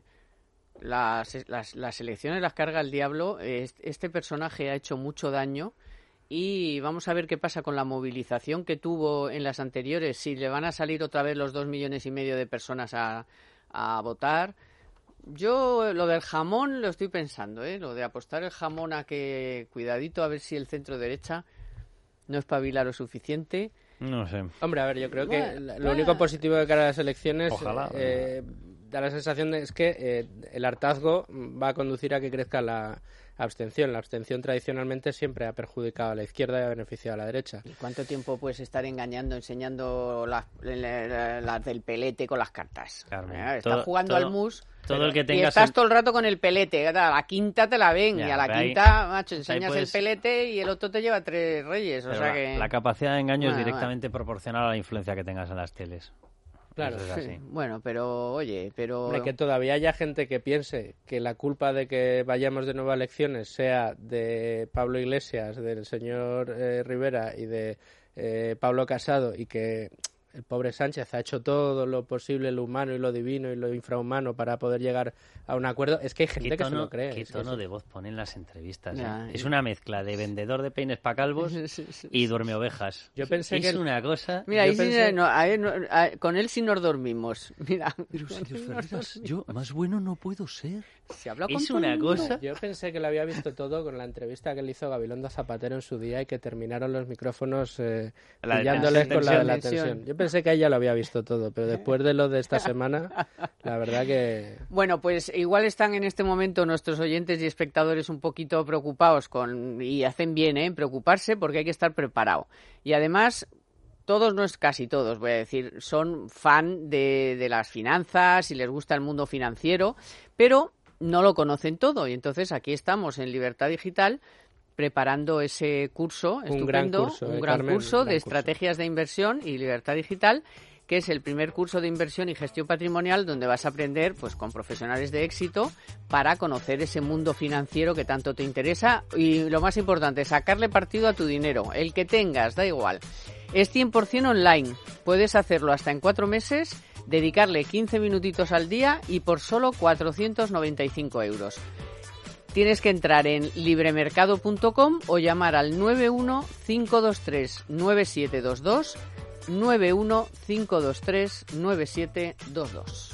las, las, las elecciones las carga el diablo. Este personaje ha hecho mucho daño. Y vamos a ver qué pasa con la movilización que tuvo en las anteriores, si le van a salir otra vez los dos millones y medio de personas a, a votar. Yo lo del jamón lo estoy pensando, ¿eh? Lo de apostar el jamón a que, cuidadito, a ver si el centro derecha no espabila lo suficiente. No sé. Hombre, a ver, yo creo bueno, que lo bueno. único positivo de cara a las elecciones Ojalá, eh, da la sensación de es que eh, el hartazgo va a conducir a que crezca la abstención. La abstención tradicionalmente siempre ha perjudicado a la izquierda y ha beneficiado a la derecha. ¿Y cuánto tiempo puedes estar engañando, enseñando las, las, las del pelete con las cartas? Claro, ¿Eh? Estás todo, jugando todo, al mus todo el que y tengas estás el... todo el rato con el pelete. A la quinta te la ven Ya, y a la ahí, quinta, macho, enseñas puedes... el pelete y el otro te lleva tres reyes. O sea la, que... la capacidad de engaño bueno, es directamente bueno. proporcional a la influencia que tengas en las teles. Claro, Eso es así. Sí, bueno, pero oye, pero... Hombre, que todavía haya gente que piense que la culpa de que vayamos de nuevo a elecciones sea de Pablo Iglesias, del señor eh, Rivera y de eh, Pablo Casado, y que el pobre Sánchez ha hecho todo lo posible, lo humano y lo divino y lo infrahumano para poder llegar a un acuerdo. Es que hay gente ¿Qué tono, que se lo cree. ¿Qué es tono que sí. de voz ponen las entrevistas? Ya, ¿eh? y... Es una mezcla de vendedor de peines para calvos Sí, sí, sí. y duerme ovejas. Yo pensé es que el- una cosa... Mira, Yo ahí pensé- sí, no, ahí no- a- con él sí nos dormimos. Mira, Pero señor Ferreras, yo más bueno no puedo ser. se habla con Es todo el una mundo. cosa... Yo pensé que lo había visto todo con la entrevista que le hizo Gabilondo a Zapatero en su día y que terminaron los micrófonos eh, La de pillándoles tensión, con la de la tensión. tensión. Yo pensé que ella lo había visto todo, pero después de lo de esta semana, la verdad que... Bueno, pues igual están en este momento nuestros oyentes y espectadores un poquito preocupados con y hacen bien ¿eh? en preocuparse porque hay que estar preparado. Y además, todos, no es casi todos, voy a decir, son fan de, de las finanzas y les gusta el mundo financiero, pero no lo conocen todo. Y entonces aquí estamos en Libertad Digital preparando ese curso Un estupendo, gran curso, un eh, gran Carmen, curso un de gran estrategias de inversión y Libertad Digital, que es el primer curso de inversión y gestión patrimonial donde vas a aprender pues con profesionales de éxito para conocer ese mundo financiero que tanto te interesa y lo más importante, sacarle partido a tu dinero, el que tengas, da igual. Es cien por ciento online, puedes hacerlo hasta en cuatro meses, dedicarle quince minutitos al día y por solo cuatrocientos noventa y cinco euros. Tienes que entrar en libremercado punto com o llamar al nueve uno cinco dos tres nueve siete dos dos, nueve uno cinco dos tres nueve siete dos dos.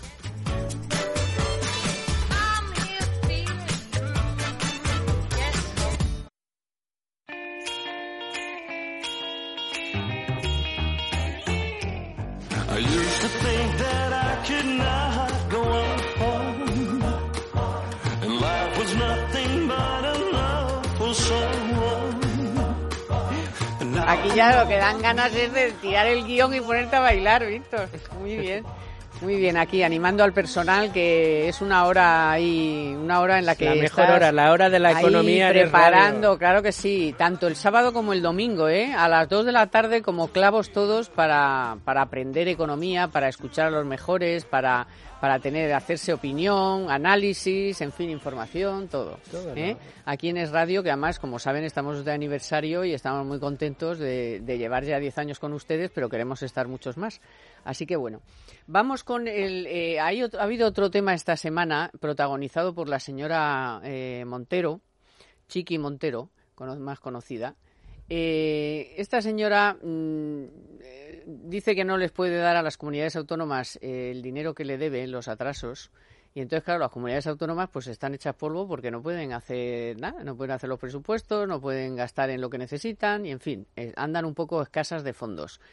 I used to think that I could not go on, and life was nothing but enough for someone. Aquí ya lo que dan ganas es de tirar el guión y ponerte a bailar, Víctor. Muy bien. Muy bien, aquí animando al personal, que es una hora ahí, una hora en la que La mejor estás hora, la hora de la ahí economía en el preparando, radio. claro que sí, tanto el sábado como el domingo, ¿eh? A las dos de la tarde como clavos todos para, para aprender economía, para escuchar a los mejores, para, para tener, hacerse opinión, análisis, en fin, información, todo. Todo, ¿eh? ¿no? Aquí en Es Radio, que además, como saben, estamos de aniversario y estamos muy contentos de, de llevar ya diez años con ustedes, pero queremos estar muchos más. Así que bueno, vamos con el... Eh, hay otro, ha habido otro tema esta semana protagonizado por la señora eh, Montero, Chiqui Montero, cono- más conocida. Eh, esta señora mmm, eh, dice que no les puede dar a las comunidades autónomas eh, el dinero que le deben, los atrasos. Y entonces, claro, las comunidades autónomas pues están hechas polvo porque no pueden hacer nada, no pueden hacer los presupuestos, no pueden gastar en lo que necesitan y, en fin, eh, andan un poco escasas de fondos.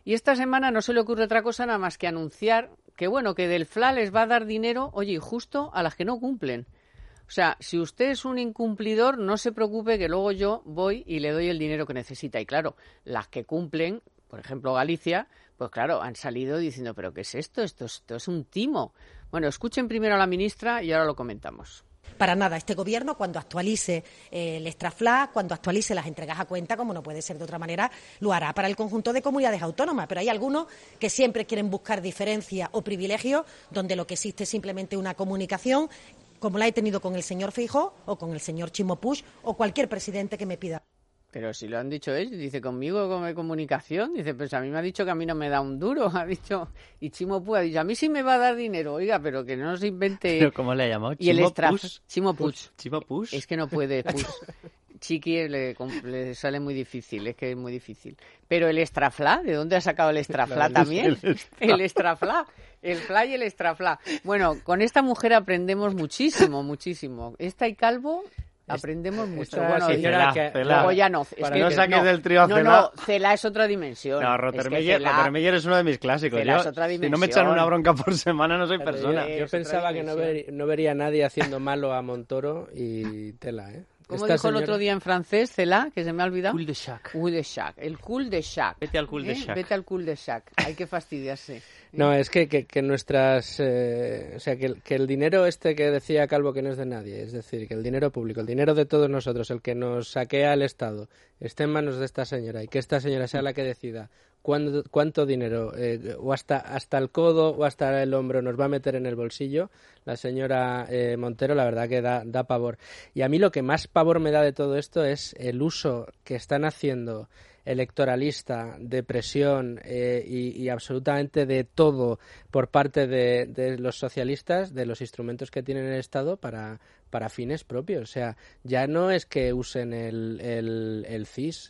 Y esta semana no se le ocurre otra cosa nada más que anunciar que, bueno, que del F L A les va a dar dinero, oye, justo a las que no cumplen. O sea, si usted es un incumplidor, no se preocupe que luego yo voy y le doy el dinero que necesita. Y claro, las que cumplen, por ejemplo Galicia, pues claro, han salido diciendo, ¿pero qué es esto? Esto, esto es un timo. Bueno, escuchen primero a la ministra y ahora lo comentamos. Para nada, este Gobierno, cuando actualice eh, el extra F L A, cuando actualice las entregas a cuenta, como no puede ser de otra manera, lo hará para el conjunto de comunidades autónomas. Pero hay algunos que siempre quieren buscar diferencias o privilegios, donde lo que existe es simplemente una comunicación, como la he tenido con el señor Feijóo o con el señor Chimo Puig o cualquier presidente que me pida. Pero si lo han dicho ellos, dice, conmigo como comunicación, dice, pues a mí me ha dicho que a mí no me da un duro, ha dicho, y Chimo Puig ha dicho, a mí sí me va a dar dinero, oiga, pero que no se invente... ¿Pero cómo le ha llamado? Y el ¿Chimo extra... Puig? Chimo Puig. ¿Chimo Puig? Es que no puede, Puig. Chiqui le, le sale muy difícil, es que es muy difícil. Pero el extra F L A, ¿de dónde ha sacado el extra F L A también? El extra F L A, el F L A y el extra F L A. Bueno, con esta mujer aprendemos muchísimo, muchísimo. Esta y Calvo... Aprendemos mucho. Bueno, sí, Cela, que, Cela. Luego ya no. Es que no saques no, del trío No, Cela. no, Cela es otra dimensión. No, Rottermeier es, es uno de mis clásicos. Cela yo, es otra dimensión. Si no me echan una bronca por semana, no soy Pero persona. Yo, yo pensaba que no, ver, no vería a nadie haciendo malo a Montoro y Tela, ¿eh? ¿Cómo dijo señora... el otro día en francés, Cela, que se me ha olvidado? Cul de sac. Cul de sac. El cul de sac. Vete al cul de sac. ¿Eh? Vete al cul de sac. Hay que fastidiarse. No, es que, que, que nuestras... Eh, o sea, que, que el dinero este que decía Calvo que no es de nadie, es decir, que el dinero público, el dinero de todos nosotros, el que nos saquea el Estado, esté en manos de esta señora y que esta señora sea la que decida cuánto, cuánto dinero, eh, o hasta, hasta el codo o hasta el hombro nos va a meter en el bolsillo, la señora eh, Montero, la verdad que da, da pavor. Y a mí lo que más pavor me da de todo esto es el uso que están haciendo electoralista, de presión eh, y, y absolutamente de todo por parte de, de los socialistas, de los instrumentos que tienen el Estado para, para fines propios. O sea, ya no es que usen el, el, el C I S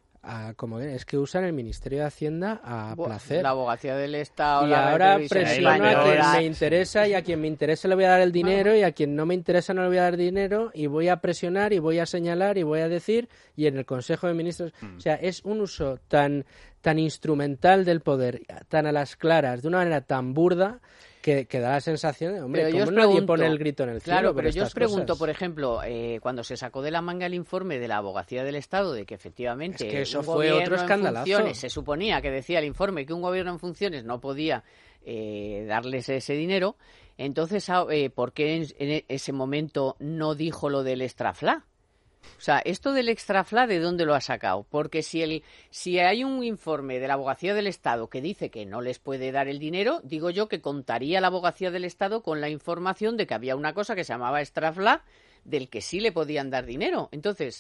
a, como es que usan el Ministerio de Hacienda a Bo- placer. La abogacía del Estado. Y ahora presiono a quien me interesa y a quien me interesa le voy a dar el dinero y a quien no me interesa no le voy a dar dinero y voy a presionar y voy a señalar y voy a decir y en el Consejo de Ministros. Mm. O sea, es un uso tan, tan instrumental del poder, tan a las claras, de una manera tan burda que, que da la sensación de, hombre, como nadie pregunto, pone el grito en el cielo. Claro, pero yo os pregunto, cosas. por ejemplo, eh, cuando se sacó de la manga el informe de la Abogacía del Estado de que efectivamente es que eso un fue otro escandalazo. Se suponía que decía el informe que un gobierno en funciones no podía eh, darles ese dinero, entonces, eh, ¿por qué en, en ese momento no dijo lo del extra F L A? O sea, esto del extra F L A, ¿de dónde lo ha sacado? Porque si el si hay un informe de la Abogacía del Estado que dice que no les puede dar el dinero, digo yo que contaría la Abogacía del Estado con la información de que había una cosa que se llamaba extra F L A, del que sí le podían dar dinero. Entonces,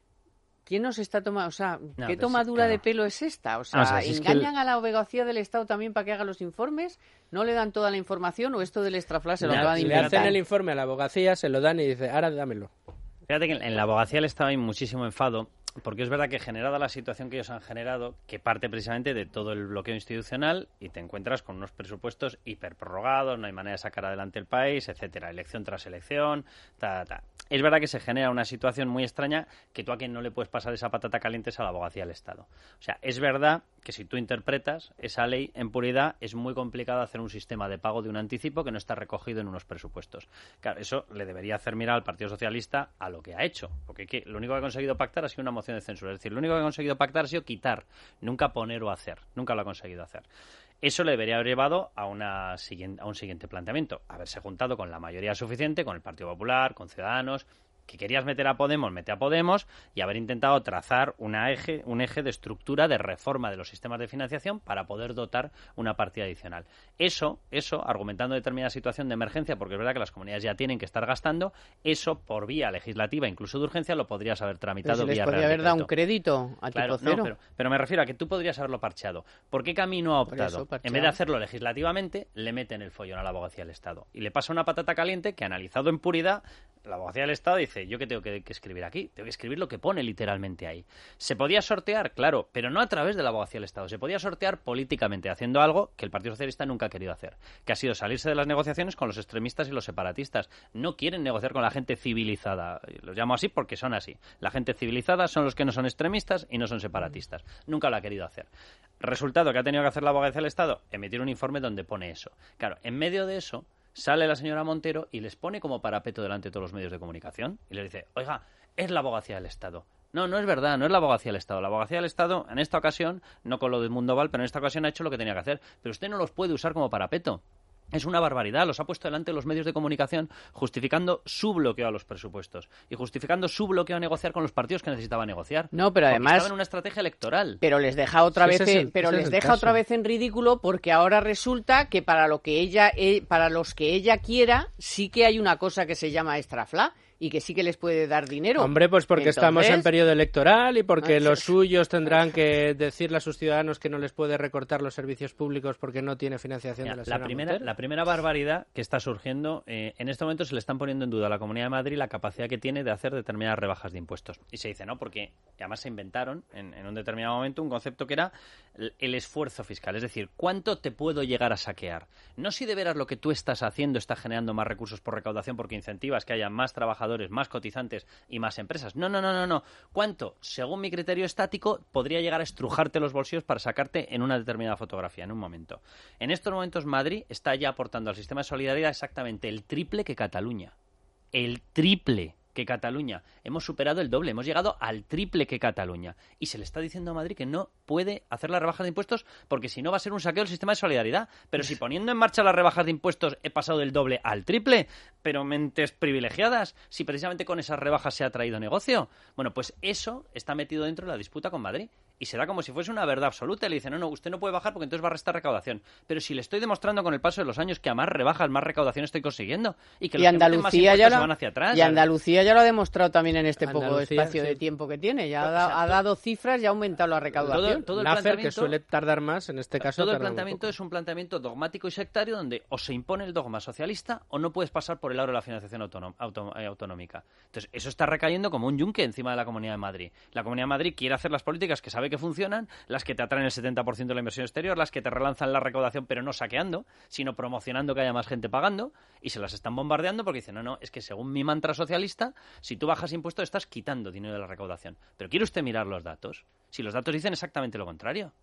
¿quién nos está tomando? O sea, no, ¿qué pues, tomadura claro. de pelo es esta? O sea, o sea si ¿engañan es que el... a la Abogacía del Estado también para que haga los informes? ¿No le dan toda la información o esto del extra F L A se lo acaban de inventar? Le hacen el informe a la Abogacía, se lo dan y dice, ahora dámelo. Fíjate que en la abogacía le estaba hay muchísimo enfado, porque es verdad que generada la situación que ellos han generado, que parte precisamente de todo el bloqueo institucional y te encuentras con unos presupuestos hiperprorrogados, no hay manera de sacar adelante el país, etcétera, elección tras elección, ta, ta. Es verdad que se genera una situación muy extraña que tú a quien no le puedes pasar esa patata caliente es a la abogacía del Estado. O sea, es verdad que si tú interpretas esa ley en puridad es muy complicado hacer un sistema de pago de un anticipo que no está recogido en unos presupuestos. Claro, eso le debería hacer mirar al Partido Socialista a lo que ha hecho, porque ¿qué? Lo único que ha conseguido pactar ha sido una moción de censura, es decir, lo único que ha conseguido pactar ha sido quitar, nunca poner o hacer, nunca lo ha conseguido hacer. Eso le debería haber llevado a, una siguiente, a un siguiente planteamiento, haberse juntado con la mayoría suficiente, con el Partido Popular, con Ciudadanos, que querías meter a Podemos, mete a Podemos, y haber intentado trazar una eje, un eje de estructura de reforma de los sistemas de financiación para poder dotar una partida adicional. Eso, eso, argumentando determinada situación de emergencia, porque es verdad que las comunidades ya tienen que estar gastando, eso por vía legislativa, incluso de urgencia, lo podrías haber tramitado pero si vía les podría Real haber dado Decreto. un crédito a Claro, tipo cero. no, pero, pero me refiero a que tú podrías haberlo parcheado. ¿Por qué camino ha optado? Eso, en vez de hacerlo legislativamente, le meten el follón a la abogacía del Estado. Y le pasa una patata caliente que, analizado en puridad, la Abogacía del Estado dice, ¿yo qué tengo que, que escribir aquí? Tengo que escribir lo que pone literalmente ahí. ¿Se podía sortear? Claro, pero no a través de la Abogacía del Estado. Se podía sortear políticamente, haciendo algo que el Partido Socialista nunca ha querido hacer, que ha sido salirse de las negociaciones con los extremistas y los separatistas. No quieren negociar con la gente civilizada. Los llamo así porque son así. La gente civilizada son los que no son extremistas y no son separatistas. Nunca lo ha querido hacer. Resultado que ha tenido que hacer la Abogacía del Estado, emitir un informe donde pone eso. Claro, en medio de eso sale la señora Montero y les pone como parapeto delante de todos los medios de comunicación y les dice, oiga, es la Abogacía del Estado. No, no es verdad, no es la Abogacía del Estado. La Abogacía del Estado, en esta ocasión, no con lo del Mundo Val, pero en esta ocasión ha hecho lo que tenía que hacer. Pero usted no los puede usar como parapeto. Es una barbaridad, los ha puesto delante de los medios de comunicación justificando su bloqueo a los presupuestos y justificando su bloqueo a negociar con los partidos que necesitaban negociar. No, pero además estaban en una estrategia electoral. Pero les deja otra Sí, vez, ese es el- pero ese es les el deja caso. otra vez en ridículo porque ahora resulta que para lo que ella, eh, para los que ella quiera, sí que hay una cosa que se llama extrafla y que sí que les puede dar dinero. Hombre, pues porque Entonces, estamos en periodo electoral y porque Ah, los sí. suyos tendrán que decirle a sus ciudadanos que no les puede recortar los servicios públicos porque no tiene financiación Mira, de la la, señora primera, Montero. la primera barbaridad que está surgiendo, eh, en este momento se le están poniendo en duda a la Comunidad de Madrid la capacidad que tiene de hacer determinadas rebajas de impuestos. Y se dice, no, porque además se inventaron en, en un determinado momento un concepto que era el, el esfuerzo fiscal. Es decir, ¿cuánto te puedo llegar a saquear? No si de veras lo que tú estás haciendo está generando más recursos por recaudación porque incentivas que haya más trabajadores, más cotizantes y más empresas. No, no, no, no, no. ¿Cuánto, según mi criterio estático, podría llegar a estrujarte los bolsillos para sacarte en una determinada fotografía, en un momento? En estos momentos Madrid está ya aportando al sistema de solidaridad exactamente el triple que Cataluña. El triple que Cataluña. Hemos superado el doble, hemos llegado al triple que Cataluña. Y se le está diciendo a Madrid que no puede hacer las rebajas de impuestos porque si no va a ser un saqueo del sistema de solidaridad. Pero si poniendo en marcha las rebajas de impuestos he pasado del doble al triple, pero mentes privilegiadas, si precisamente con esas rebajas se ha traído negocio. Bueno, pues eso está metido dentro de la disputa con Madrid. Y se da como si fuese una verdad absoluta. Le dicen, no, no, usted no puede bajar porque entonces va a restar recaudación. Pero si le estoy demostrando con el paso de los años que a más rebajas, más recaudación estoy consiguiendo. Y que Y los que meten más Andalucía ya impuestos lo, se van hacia atrás. y Andalucía ya lo ha demostrado también en este poco Andalucía, espacio sí. de tiempo que tiene. Ya ha, O da- sea, ha todo- dado cifras y ha aumentado la recaudación. Todo, todo el Laffer, que planteamiento- suele tardar más, en este caso Todo el tarda muy planteamiento poco. es un planteamiento dogmático y sectario donde o se impone el dogma socialista o no puedes pasar por el aro de la financiación autonóm- auto- eh, autonómica. Entonces, eso está recayendo como un yunque encima de la Comunidad de Madrid. La Comunidad de Madrid quiere hacer las políticas que sabe que funcionan, las que te atraen el setenta por ciento de la inversión exterior, las que te relanzan la recaudación, pero no saqueando, sino promocionando que haya más gente pagando, y se las están bombardeando porque dicen, no, no, es que según mi mantra socialista, si tú bajas impuestos estás quitando dinero de la recaudación. Pero ¿quiere usted mirar los datos? Si los datos dicen exactamente lo contrario.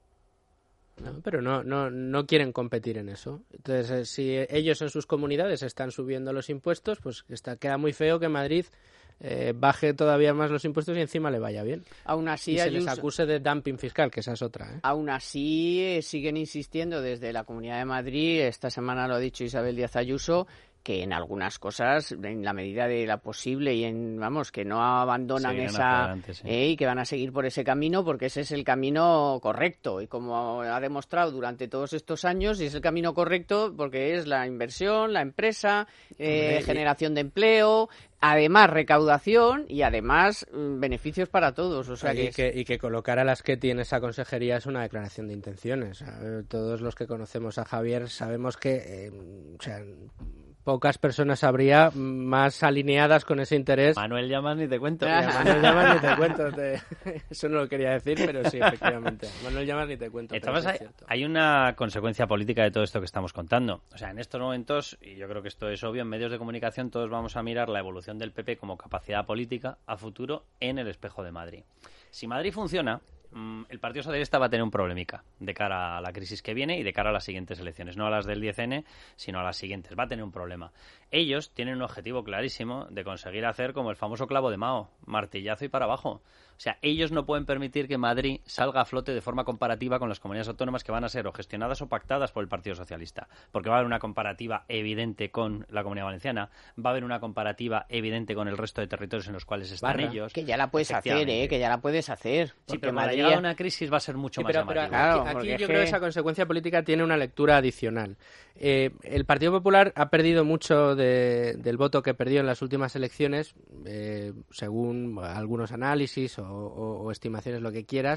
No, pero no, no, no quieren competir en eso. Entonces, eh, si ellos en sus comunidades están subiendo los impuestos, pues está, queda muy feo que Madrid eh, baje todavía más los impuestos y encima le vaya bien. Aún así, Y se les Ayuso- acuse de dumping fiscal, que esa es otra, ¿eh? Aún así, eh, siguen insistiendo desde la Comunidad de Madrid, esta semana lo ha dicho Isabel Díaz Ayuso, que en algunas cosas, en la medida de la posible y en, vamos, que no abandonan Seguirán hacia esa, adelante, sí. eh, y que van a seguir por ese camino porque ese es el camino correcto y como ha demostrado durante todos estos años, y es el camino correcto porque es la inversión, la empresa, eh, Hombre, y- generación de empleo, además recaudación y además mm, beneficios para todos, o sea que, y, es- que, y que colocar a las que tiene esa consejería es una declaración de intenciones. A ver, todos los que conocemos a Javier sabemos que eh, o sea, pocas personas habría más alineadas con ese interés. Manuel Llamas ni te cuento. Y a Manuel Llamas ni te cuento. te- Eso no lo quería decir, pero sí, efectivamente. Manuel Llamas ni te cuento. pero Estamos sí ahí- es cierto. hay una consecuencia política de todo esto que estamos contando. O sea, en estos momentos, y yo creo que esto es obvio, en medios de comunicación todos vamos a mirar la evolución del P P como capacidad política a futuro en el espejo de Madrid. Si Madrid funciona, mm, el Partido Socialista va a tener un problemica de cara a la crisis que viene y de cara a las siguientes elecciones. No a las del diez ene, sino a las siguientes. Va a tener un problema. Ellos tienen un objetivo clarísimo de conseguir hacer como el famoso clavo de Mao, martillazo y para abajo. O sea, ellos no pueden permitir que Madrid salga a flote de forma comparativa con las comunidades autónomas que van a ser o gestionadas o pactadas por el Partido Socialista. Porque va a haber una comparativa evidente con la Comunidad Valenciana, va a haber una comparativa evidente con el resto de territorios en los cuales están Barra. ellos. que ya la puedes hacer, Efectivamente. eh, que ya la puedes hacer. Sí, porque pero para Madrid- llegar a una crisis va a ser mucho Sí, más pero, pero llamativo. Claro, aquí, aquí porque yo es creo que que- esa consecuencia política tiene una lectura adicional. Eh, el Partido Popular ha perdido mucho de- del voto que perdió en las últimas elecciones, eh, según algunos análisis o, o- o estimaciones, lo que quieras,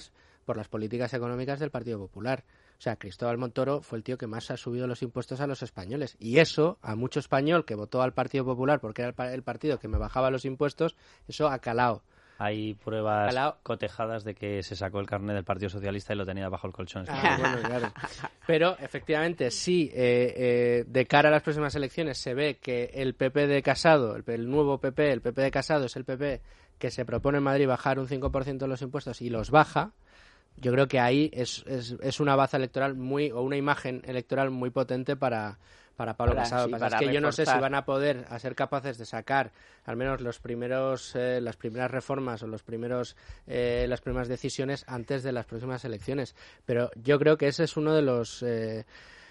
por las políticas económicas del Partido Popular. O sea, Cristóbal Montoro fue el tío que más ha subido los impuestos a los españoles. Y eso, a mucho español que votó al Partido Popular porque era el partido que me bajaba los impuestos, eso ha calado. Hay pruebas Calao. cotejadas de que se sacó el carnet del Partido Socialista y lo tenía bajo el colchón. Ah, bueno, claro. Pero, efectivamente, sí, eh, eh, de cara a las próximas elecciones se ve que el P P de Casado, el, el nuevo P P, el P P de Casado es el P P que se propone en Madrid bajar un cinco por ciento de los impuestos y los baja. Yo creo que ahí es, es, es una baza electoral muy, o una imagen electoral muy potente para, para Pablo Para, Casado. sí, Pasa para es que yo no sé si reforzar. van a poder a ser capaces de sacar al menos los primeros, eh, las primeras reformas o los primeros, eh, las primeras decisiones antes de las próximas elecciones. Pero yo creo que ese es uno de los eh,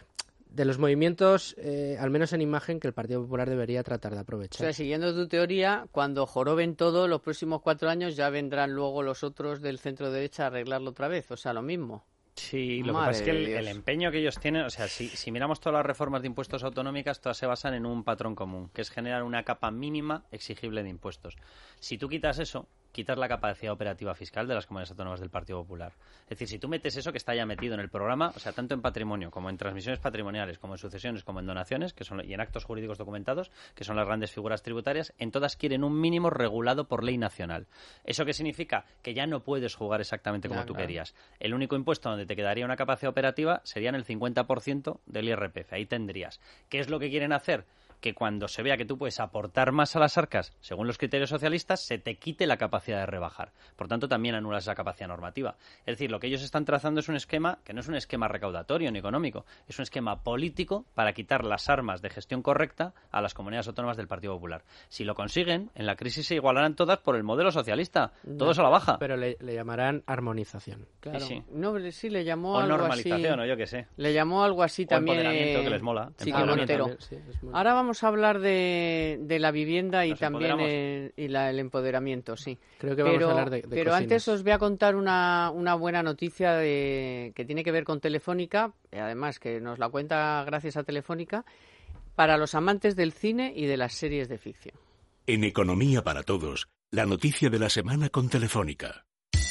de los movimientos, eh, al menos en imagen, que el Partido Popular debería tratar de O aprovechar. sea, siguiendo tu teoría, cuando joroben todo, los próximos cuatro años ya vendrán luego los otros del centro derecha a arreglarlo otra vez. O sea, lo mismo. Sí, lo que Madre pasa es que de el, Dios. el empeño que ellos tienen, o sea, si, si miramos todas las reformas de impuestos autonómicas, todas se basan en un patrón común, que es generar una capa mínima exigible de impuestos. Si tú quitas eso, quitas la capacidad operativa fiscal de las comunidades autónomas del Partido Popular. Es decir, si tú metes eso que está ya metido en el programa, o sea, tanto en patrimonio como en transmisiones patrimoniales, como en sucesiones, como en donaciones, que son y en actos jurídicos documentados, que son las grandes figuras tributarias, en todas quieren un mínimo regulado por ley nacional. ¿Eso qué significa? Que ya no puedes jugar exactamente como Ya, tú claro. querías. El único impuesto donde te quedaría una capacidad operativa sería en el cincuenta por ciento del I R P F. Ahí tendrías. ¿Qué es lo que quieren hacer? Que cuando se vea que tú puedes aportar más a las arcas, según los criterios socialistas, se te quite la capacidad de rebajar. Por tanto, también anulas esa capacidad normativa. Es decir, lo que ellos están trazando es un esquema que no es un esquema recaudatorio ni económico, es un esquema político para quitar las armas de gestión correcta a las comunidades autónomas del Partido Popular. Si lo consiguen, en la crisis se igualarán todas por el modelo socialista. Todos a la baja. Pero le, le llamarán armonización. Claro. Sí, sí. No, sí, le llamó O algo normalización, así. o yo qué sé. Le llamó algo así O también. empoderamiento, eh, que les mola. Sí, que Empoderamiento. Montero. También, sí, es muy- Ahora vamos a hablar de, de la vivienda y Nos también empoderamos. eh, y la- el empoderamiento, sí. Creo que vamos pero, a hablar de, de pero cocinas. antes os voy a contar una, una buena noticia de, que tiene que ver con Telefónica, y además que nos la cuenta gracias a Telefónica, para los amantes del cine y de las series de ficción. En Economía para Todos, la noticia de la semana con Telefónica.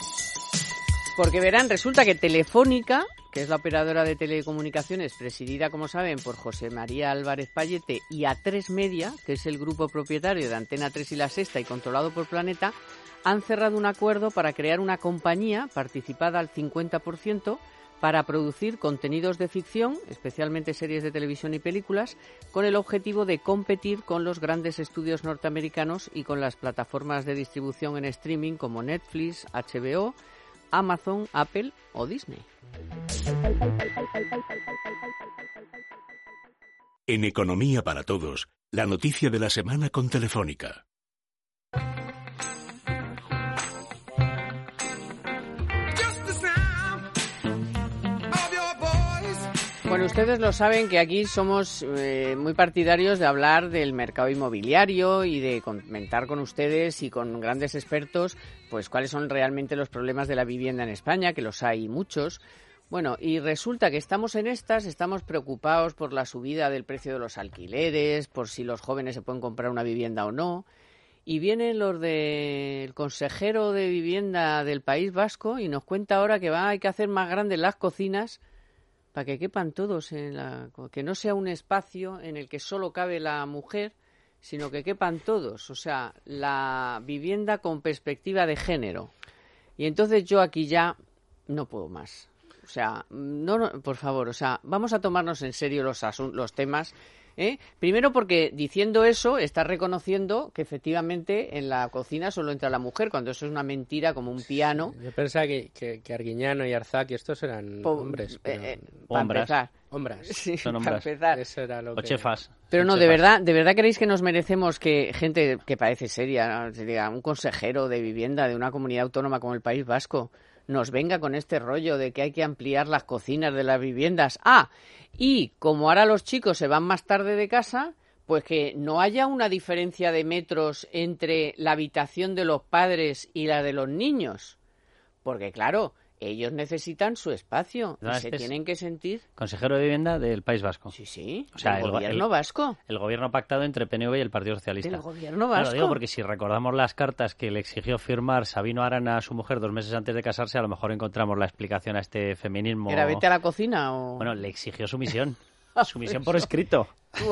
Porque verán, resulta que Telefónica, que es la operadora de telecomunicaciones presidida, como saben, por José María Álvarez Payete, y A tres Media, que es el grupo propietario de Antena tres y La Sexta y controlado por Planeta, han cerrado un acuerdo para crear una compañía participada al cincuenta por ciento para producir contenidos de ficción, especialmente series de televisión y películas, con el objetivo de competir con los grandes estudios norteamericanos y con las plataformas de distribución en streaming como Netflix, H B O, Amazon, Apple o Disney. En Economía para Todos, la noticia de la semana con Telefónica. Bueno, ustedes lo saben que aquí somos eh, muy partidarios de hablar del mercado inmobiliario y de comentar con ustedes y con grandes expertos pues cuáles son realmente los problemas de la vivienda en España, que los hay muchos. Bueno, y resulta que estamos en estas, estamos preocupados por la subida del precio de los alquileres, por si los jóvenes se pueden comprar una vivienda o no. Y vienen los del consejero de vivienda del País Vasco y nos cuenta ahora que va, hay que hacer más grandes las cocinas para que quepan todos, en la, que no sea un espacio en el que solo cabe la mujer, sino que quepan todos. O sea, la vivienda con perspectiva de género. Y entonces yo aquí ya no puedo más. O sea, no, no por favor, o sea, vamos a tomarnos en serio los, asun- los temas. ¿eh? Primero porque diciendo eso está reconociendo que efectivamente en la cocina solo entra la mujer, cuando eso es una mentira como un piano. Yo pensaba que, que, que Arguiñano y Arzac y estos eran Po- hombres. Pero... eh, eh, para Hombres. empezar. Hombres. Sí, Son para hombres. empezar. Eso era lo O que... chefas. Pero Son no, de chefas. verdad, ¿de verdad creéis que nos merecemos que gente que parece seria, ¿no? Sería un consejero de vivienda de una comunidad autónoma como el País Vasco, nos venga con este rollo de que hay que ampliar las cocinas de las viviendas? Ah, y como ahora los chicos se van más tarde de casa, pues que no haya una diferencia de metros entre la habitación de los padres y la de los niños. Porque claro, Ellos necesitan su espacio No, y este se es tienen que sentir... Consejero de Vivienda del País Vasco. Sí, sí, O sea, el, el, gobierno el, vasco. El gobierno pactado entre P N V y el Partido Socialista. El gobierno vasco. Lo digo porque si recordamos las cartas que le exigió firmar Sabino Arana a su mujer dos meses antes de casarse, a lo mejor encontramos la explicación a este feminismo. ¿Era vete a la cocina o...? Bueno, le exigió sumisión. Sumisión por escrito.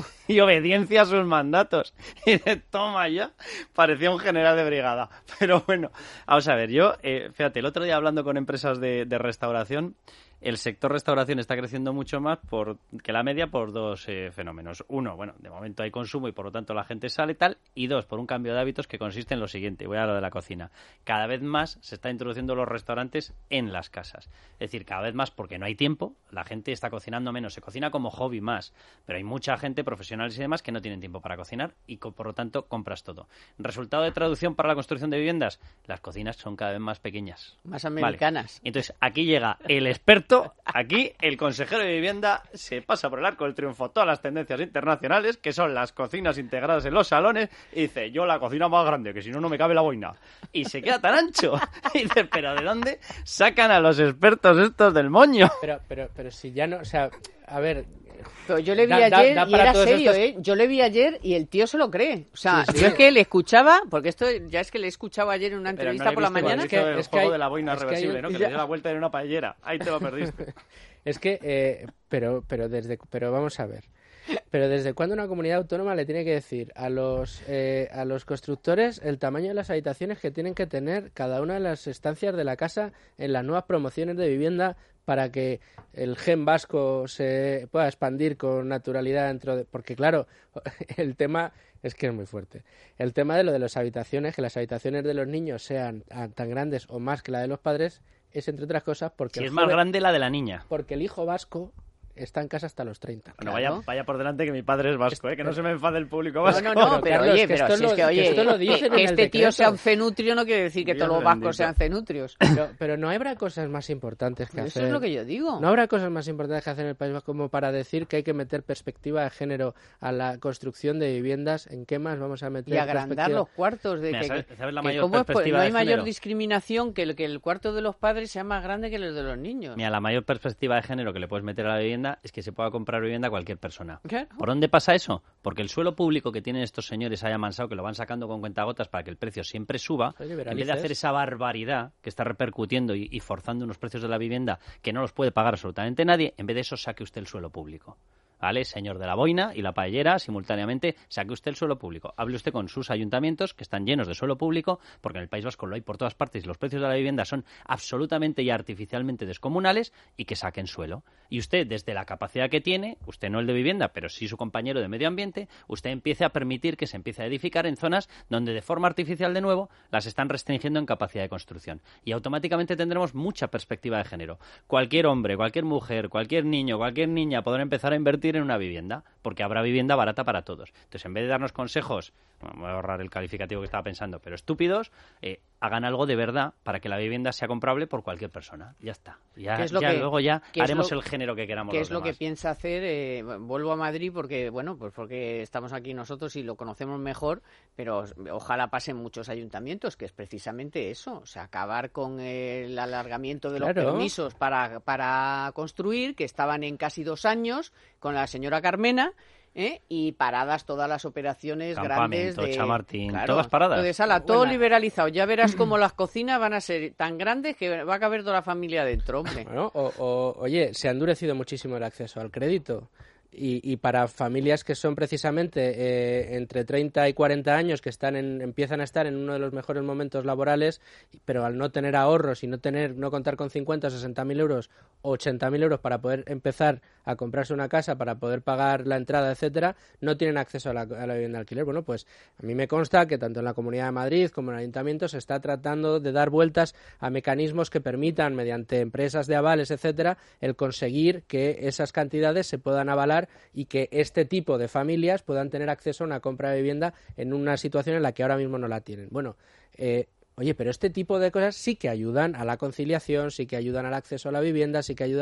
Y obediencia a sus mandatos. Y de toma ya, parecía un general de brigada. Pero bueno, vamos a ver, yo, eh, fíjate, el otro día hablando con empresas de, de restauración, el sector restauración está creciendo mucho más por, que la media por dos eh, fenómenos. Uno, bueno, de momento hay consumo y por lo tanto la gente sale tal. Y dos, por un cambio de hábitos que consiste en lo siguiente. Voy a lo de la cocina. Cada vez más se está introduciendo los restaurantes en las casas. Es decir, cada vez más porque no hay tiempo. La gente está cocinando menos. Se cocina como hobby más. Pero hay mucha gente, profesionales y demás, que no tienen tiempo para cocinar y por lo tanto compras todo. Resultado de traducción para la construcción de viviendas. Las cocinas son cada vez más pequeñas. Más americanas. Vale. Entonces, aquí llega el experto. Aquí el consejero de vivienda se pasa por el arco del triunfo todas las tendencias internacionales, que son las cocinas integradas en los salones, y dice, yo la cocina más grande, que si no, no me cabe la boina. Y se queda tan ancho. Y dice, pero ¿de dónde sacan a los expertos estos del moño? Pero, pero, pero si ya no, o sea, a ver... Pero yo le vi da, ayer da, da y era serio, estos... ¿eh? Yo le vi ayer y el tío se lo cree. O sea, sí, sí. yo es que le escuchaba, porque esto ya es que le he escuchado ayer en una entrevista no por la mañana. Es que el es que juego hay, de la boina es reversible, que hay, ¿no? Que ya... le dio la vuelta en una paellera. Ahí te lo perdiste. Es que, eh, pero, pero desde, pero vamos a ver. Pero ¿desde cuándo una comunidad autónoma le tiene que decir a los eh, a los constructores el tamaño de las habitaciones que tienen que tener cada una de las estancias de la casa en las nuevas promociones de vivienda para que el gen vasco se pueda expandir con naturalidad dentro de... Porque claro, el tema es que es muy fuerte. El tema de lo de las habitaciones, que las habitaciones de los niños sean tan grandes o más que la de los padres, es entre otras cosas porque... Si el es joven, más grande la de la niña. Porque el hijo vasco está en casa hasta los treinta. Bueno, claro. vaya, vaya por delante que mi padre es vasco, ¿eh? Que no se me enfade el público vasco. No, no, no, pero, Carlos, oye, que pero esto si lo- es que, que oye, esto lo que- dicen que en el este tío decreto. sea un cenutrio no quiere decir que Dios todos los bendito. vascos sean cenutrios. Pero, pero no habrá cosas más importantes que Eso hacer. es lo que yo digo. No habrá cosas más importantes que hacer en el País Vasco como para decir que hay que meter perspectiva de género a la construcción de viviendas. ¿En qué más vamos a meter Y agrandar perspectiva? los cuartos. De Mira, que, ¿sabes- sabes la que mayor cómo es po- perspectiva no hay de mayor género? discriminación que el, que el cuarto de los padres sea más grande que el de los niños. Mira, la mayor perspectiva de género que le puedes meter a la vivienda es que se pueda comprar vivienda a cualquier persona. Claro. ¿Por dónde pasa eso? Porque el suelo público que tienen estos señores haya amansado, que lo van sacando con cuentagotas para que el precio siempre suba, Oye, en vez de liberalices. hacer esa barbaridad que está repercutiendo y, y forzando unos precios de la vivienda que no los puede pagar absolutamente nadie, en vez de eso saque usted el suelo público. ¿Vale? Señor de la boina y la paellera, simultáneamente, saque usted el suelo público. Hable usted con sus ayuntamientos, que están llenos de suelo público, porque en el País Vasco lo hay por todas partes y los precios de la vivienda son absolutamente y artificialmente descomunales, y que saquen suelo. Y usted, desde la capacidad que tiene, usted no el de vivienda, pero sí su compañero de medio ambiente, usted empiece a permitir que se empiece a edificar en zonas donde de forma artificial, de nuevo, las están restringiendo en capacidad de construcción. Y automáticamente tendremos mucha perspectiva de género. Cualquier hombre, cualquier mujer, cualquier niño, cualquier niña podrá empezar a invertir en una vivienda, porque habrá vivienda barata para todos. Entonces, en vez de darnos consejos, no, me voy a ahorrar el calificativo que estaba pensando, pero estúpidos, eh, hagan algo de verdad para que la vivienda sea comprable por cualquier persona. Ya está. Ya, ¿Qué es lo ya que- luego ya qué es haremos lo- el género que queramos ¿Qué los es lo que demás. piensa hacer? Eh, vuelvo a Madrid porque, bueno, pues porque estamos aquí nosotros y lo conocemos mejor, pero ojalá pasen muchos ayuntamientos, que es precisamente eso, o sea, acabar con el alargamiento de los Claro. permisos para, para construir, que estaban en casi dos años con la señora Carmena, ¿eh? Y paradas todas las operaciones grandes Campamento, de... Chamartín, todas paradas. Entonces, ala, todo Buena. liberalizado. Ya verás cómo las cocinas van a ser tan grandes que va a caber toda la familia dentro, hombre. Bueno, o, o- oye, se ha endurecido muchísimo el acceso al crédito. Y, y para familias que son precisamente eh, entre treinta y cuarenta años, que están en, empiezan a estar en uno de los mejores momentos laborales, pero al no tener ahorros y no tener no contar con cincuenta o sesenta mil euros o ochenta mil euros para poder empezar a comprarse una casa, para poder pagar la entrada, etcétera, no tienen acceso a la, a la vivienda de alquiler. Bueno, pues a mí me consta que tanto en la Comunidad de Madrid como en el Ayuntamiento se está tratando de dar vueltas a mecanismos que permitan, mediante empresas de avales, etcétera, el conseguir que esas cantidades se puedan avalar y que este tipo de familias puedan tener acceso a una compra de vivienda en una situación en la que ahora mismo no la tienen. Bueno, eh, oye, pero este tipo de cosas sí que ayudan a la conciliación, sí que ayudan al acceso a la vivienda, sí que ayudan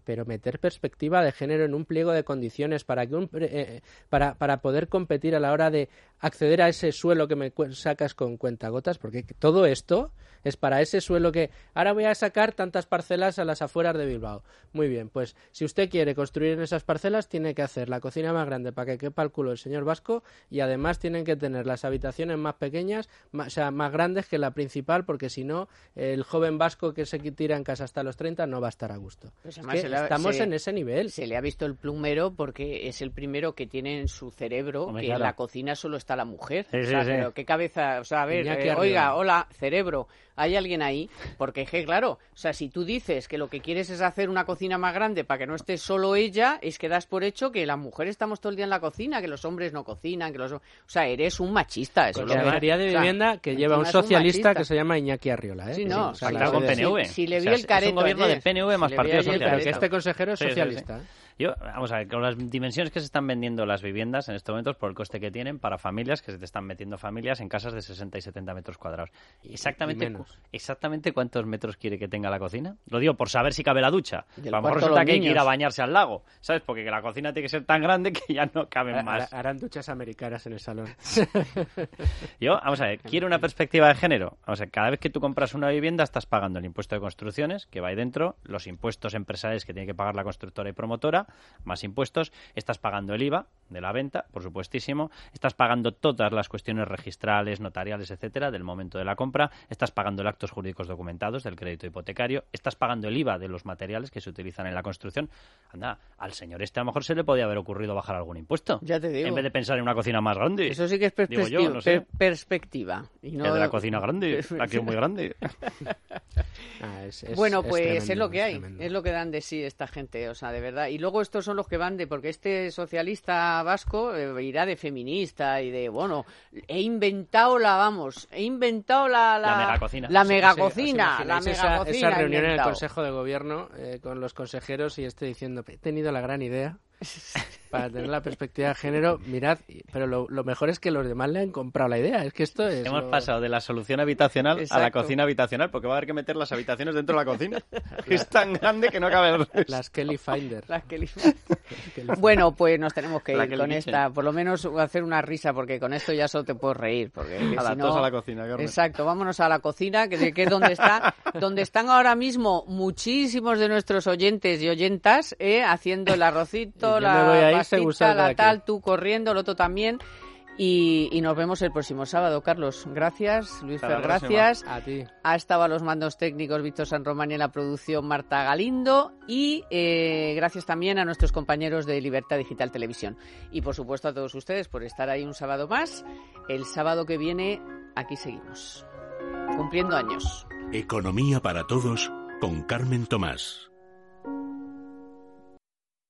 pero meter perspectiva de género en un pliego de condiciones para que un, eh, para, para poder competir a la hora de acceder a ese suelo que me sacas con cuentagotas, porque todo esto es para ese suelo que ahora voy a sacar tantas parcelas a las afueras de Bilbao. Muy bien, pues si usted quiere construir en esas parcelas tiene que hacer la cocina más grande para que quepa el culo el señor vasco y además tienen que tener las habitaciones más pequeñas, más, o sea, más grandes que la principal, porque si no el joven vasco que se tira en casa hasta los treinta no va a estar a gusto. Pues es que ha, estamos se, en ese nivel. Se le ha visto el plumero porque es el primero que tiene en su cerebro Hombre, que claro. en la cocina solo está la mujer. Sí, o sea, sí, pero sí. qué cabeza, o sea, a ver, eh, oiga, hola, cerebro, ¿hay alguien ahí? Porque es que, claro, o sea, si tú dices que lo que quieres es hacer una cocina más grande para que no esté solo ella, es que das por hecho que las mujeres estamos todo el día en la cocina, que los hombres no cocinan, que los... O sea, eres un machista. Eso Con la Secretaría de Vivienda o sea, que lleva un socialista un que se llama Iñaki Arriola, ¿eh? Sí, no, o sea, claro, con P N V. Si, si le vi o sea, el careto es un gobierno ayer, de P N V más si Partido Socialista. Pero que este consejero es socialista. Sí, sí, sí. Yo, vamos a ver, con las dimensiones que se están vendiendo las viviendas en estos momentos por el coste que tienen para familias, que se te están metiendo familias en casas de sesenta y setenta metros cuadrados. Exactamente, cu- exactamente cuántos metros quiere que tenga la cocina. Lo digo por saber si cabe la ducha. A lo mejor resulta que hay que ir a bañarse al lago, ¿sabes? Porque la cocina tiene que ser tan grande que ya no caben más. Harán duchas americanas en el salón. Yo, vamos a ver, quiero una perspectiva de género. Vamos a ver, cada vez que tú compras una vivienda estás pagando el impuesto de construcciones, que va ahí dentro, los impuestos empresariales que tiene que pagar la constructora y promotora, más impuestos, estás pagando el I V A de la venta, por supuestísimo, estás pagando todas las cuestiones registrales, notariales, etcétera, del momento de la compra, estás pagando los actos jurídicos documentados del crédito hipotecario, estás pagando el I V A de los materiales que se utilizan en la construcción. Anda, al señor este a lo mejor se le podía haber ocurrido bajar algún impuesto. Ya te digo. En vez de pensar en una cocina más grande. Eso sí que es perspectiva. Yo, no sé. per- perspectiva. Y no... El de la cocina grande, la que es muy grande. Ah, es, es, bueno, pues es, tremendo, es lo que hay, es, es lo que dan de sí esta gente, o sea, de verdad. Y luego estos son los que van de, porque este socialista vasco eh, irá de feminista y de, bueno, he inventado la, vamos, he inventado la... La, la megacocina. La megacocina, sí, la megacocina. Esa, esa reunión en el Consejo de Gobierno eh, con los consejeros y este diciendo, he tenido la gran idea para tener la perspectiva de género, mirad, pero lo, lo mejor es que los demás le han comprado la idea, es que esto es... Hemos lo... pasado de la solución habitacional Exacto. a la cocina habitacional, porque va a haber que meter las habitaciones dentro de la cocina. Es tan grande que no cabe el resto. Las Kelly Finder. Las Kelly Finder. Bueno, pues nos tenemos que la ir Kelly con Kitchen. esta, por lo menos hacer una risa, porque con esto ya solo te puedes reír. Porque a si no... a la cocina, Carmen. Exacto, vámonos a la cocina, que, que es donde está, donde están ahora mismo muchísimos de nuestros oyentes y oyentas, ¿eh? Haciendo el arrocito, la pastita, la tal, tú corriendo, el otro también. Y, y nos vemos el próximo sábado, Carlos. Gracias, Luis Fer, gracias. A ti. Ha estado a los mandos técnicos Víctor San Román y en la producción Marta Galindo. Y eh, gracias también a nuestros compañeros de Libertad Digital Televisión. Y por supuesto a todos ustedes por estar ahí un sábado más. El sábado que viene, aquí seguimos, cumpliendo años. Economía para todos con Carmen Tomás.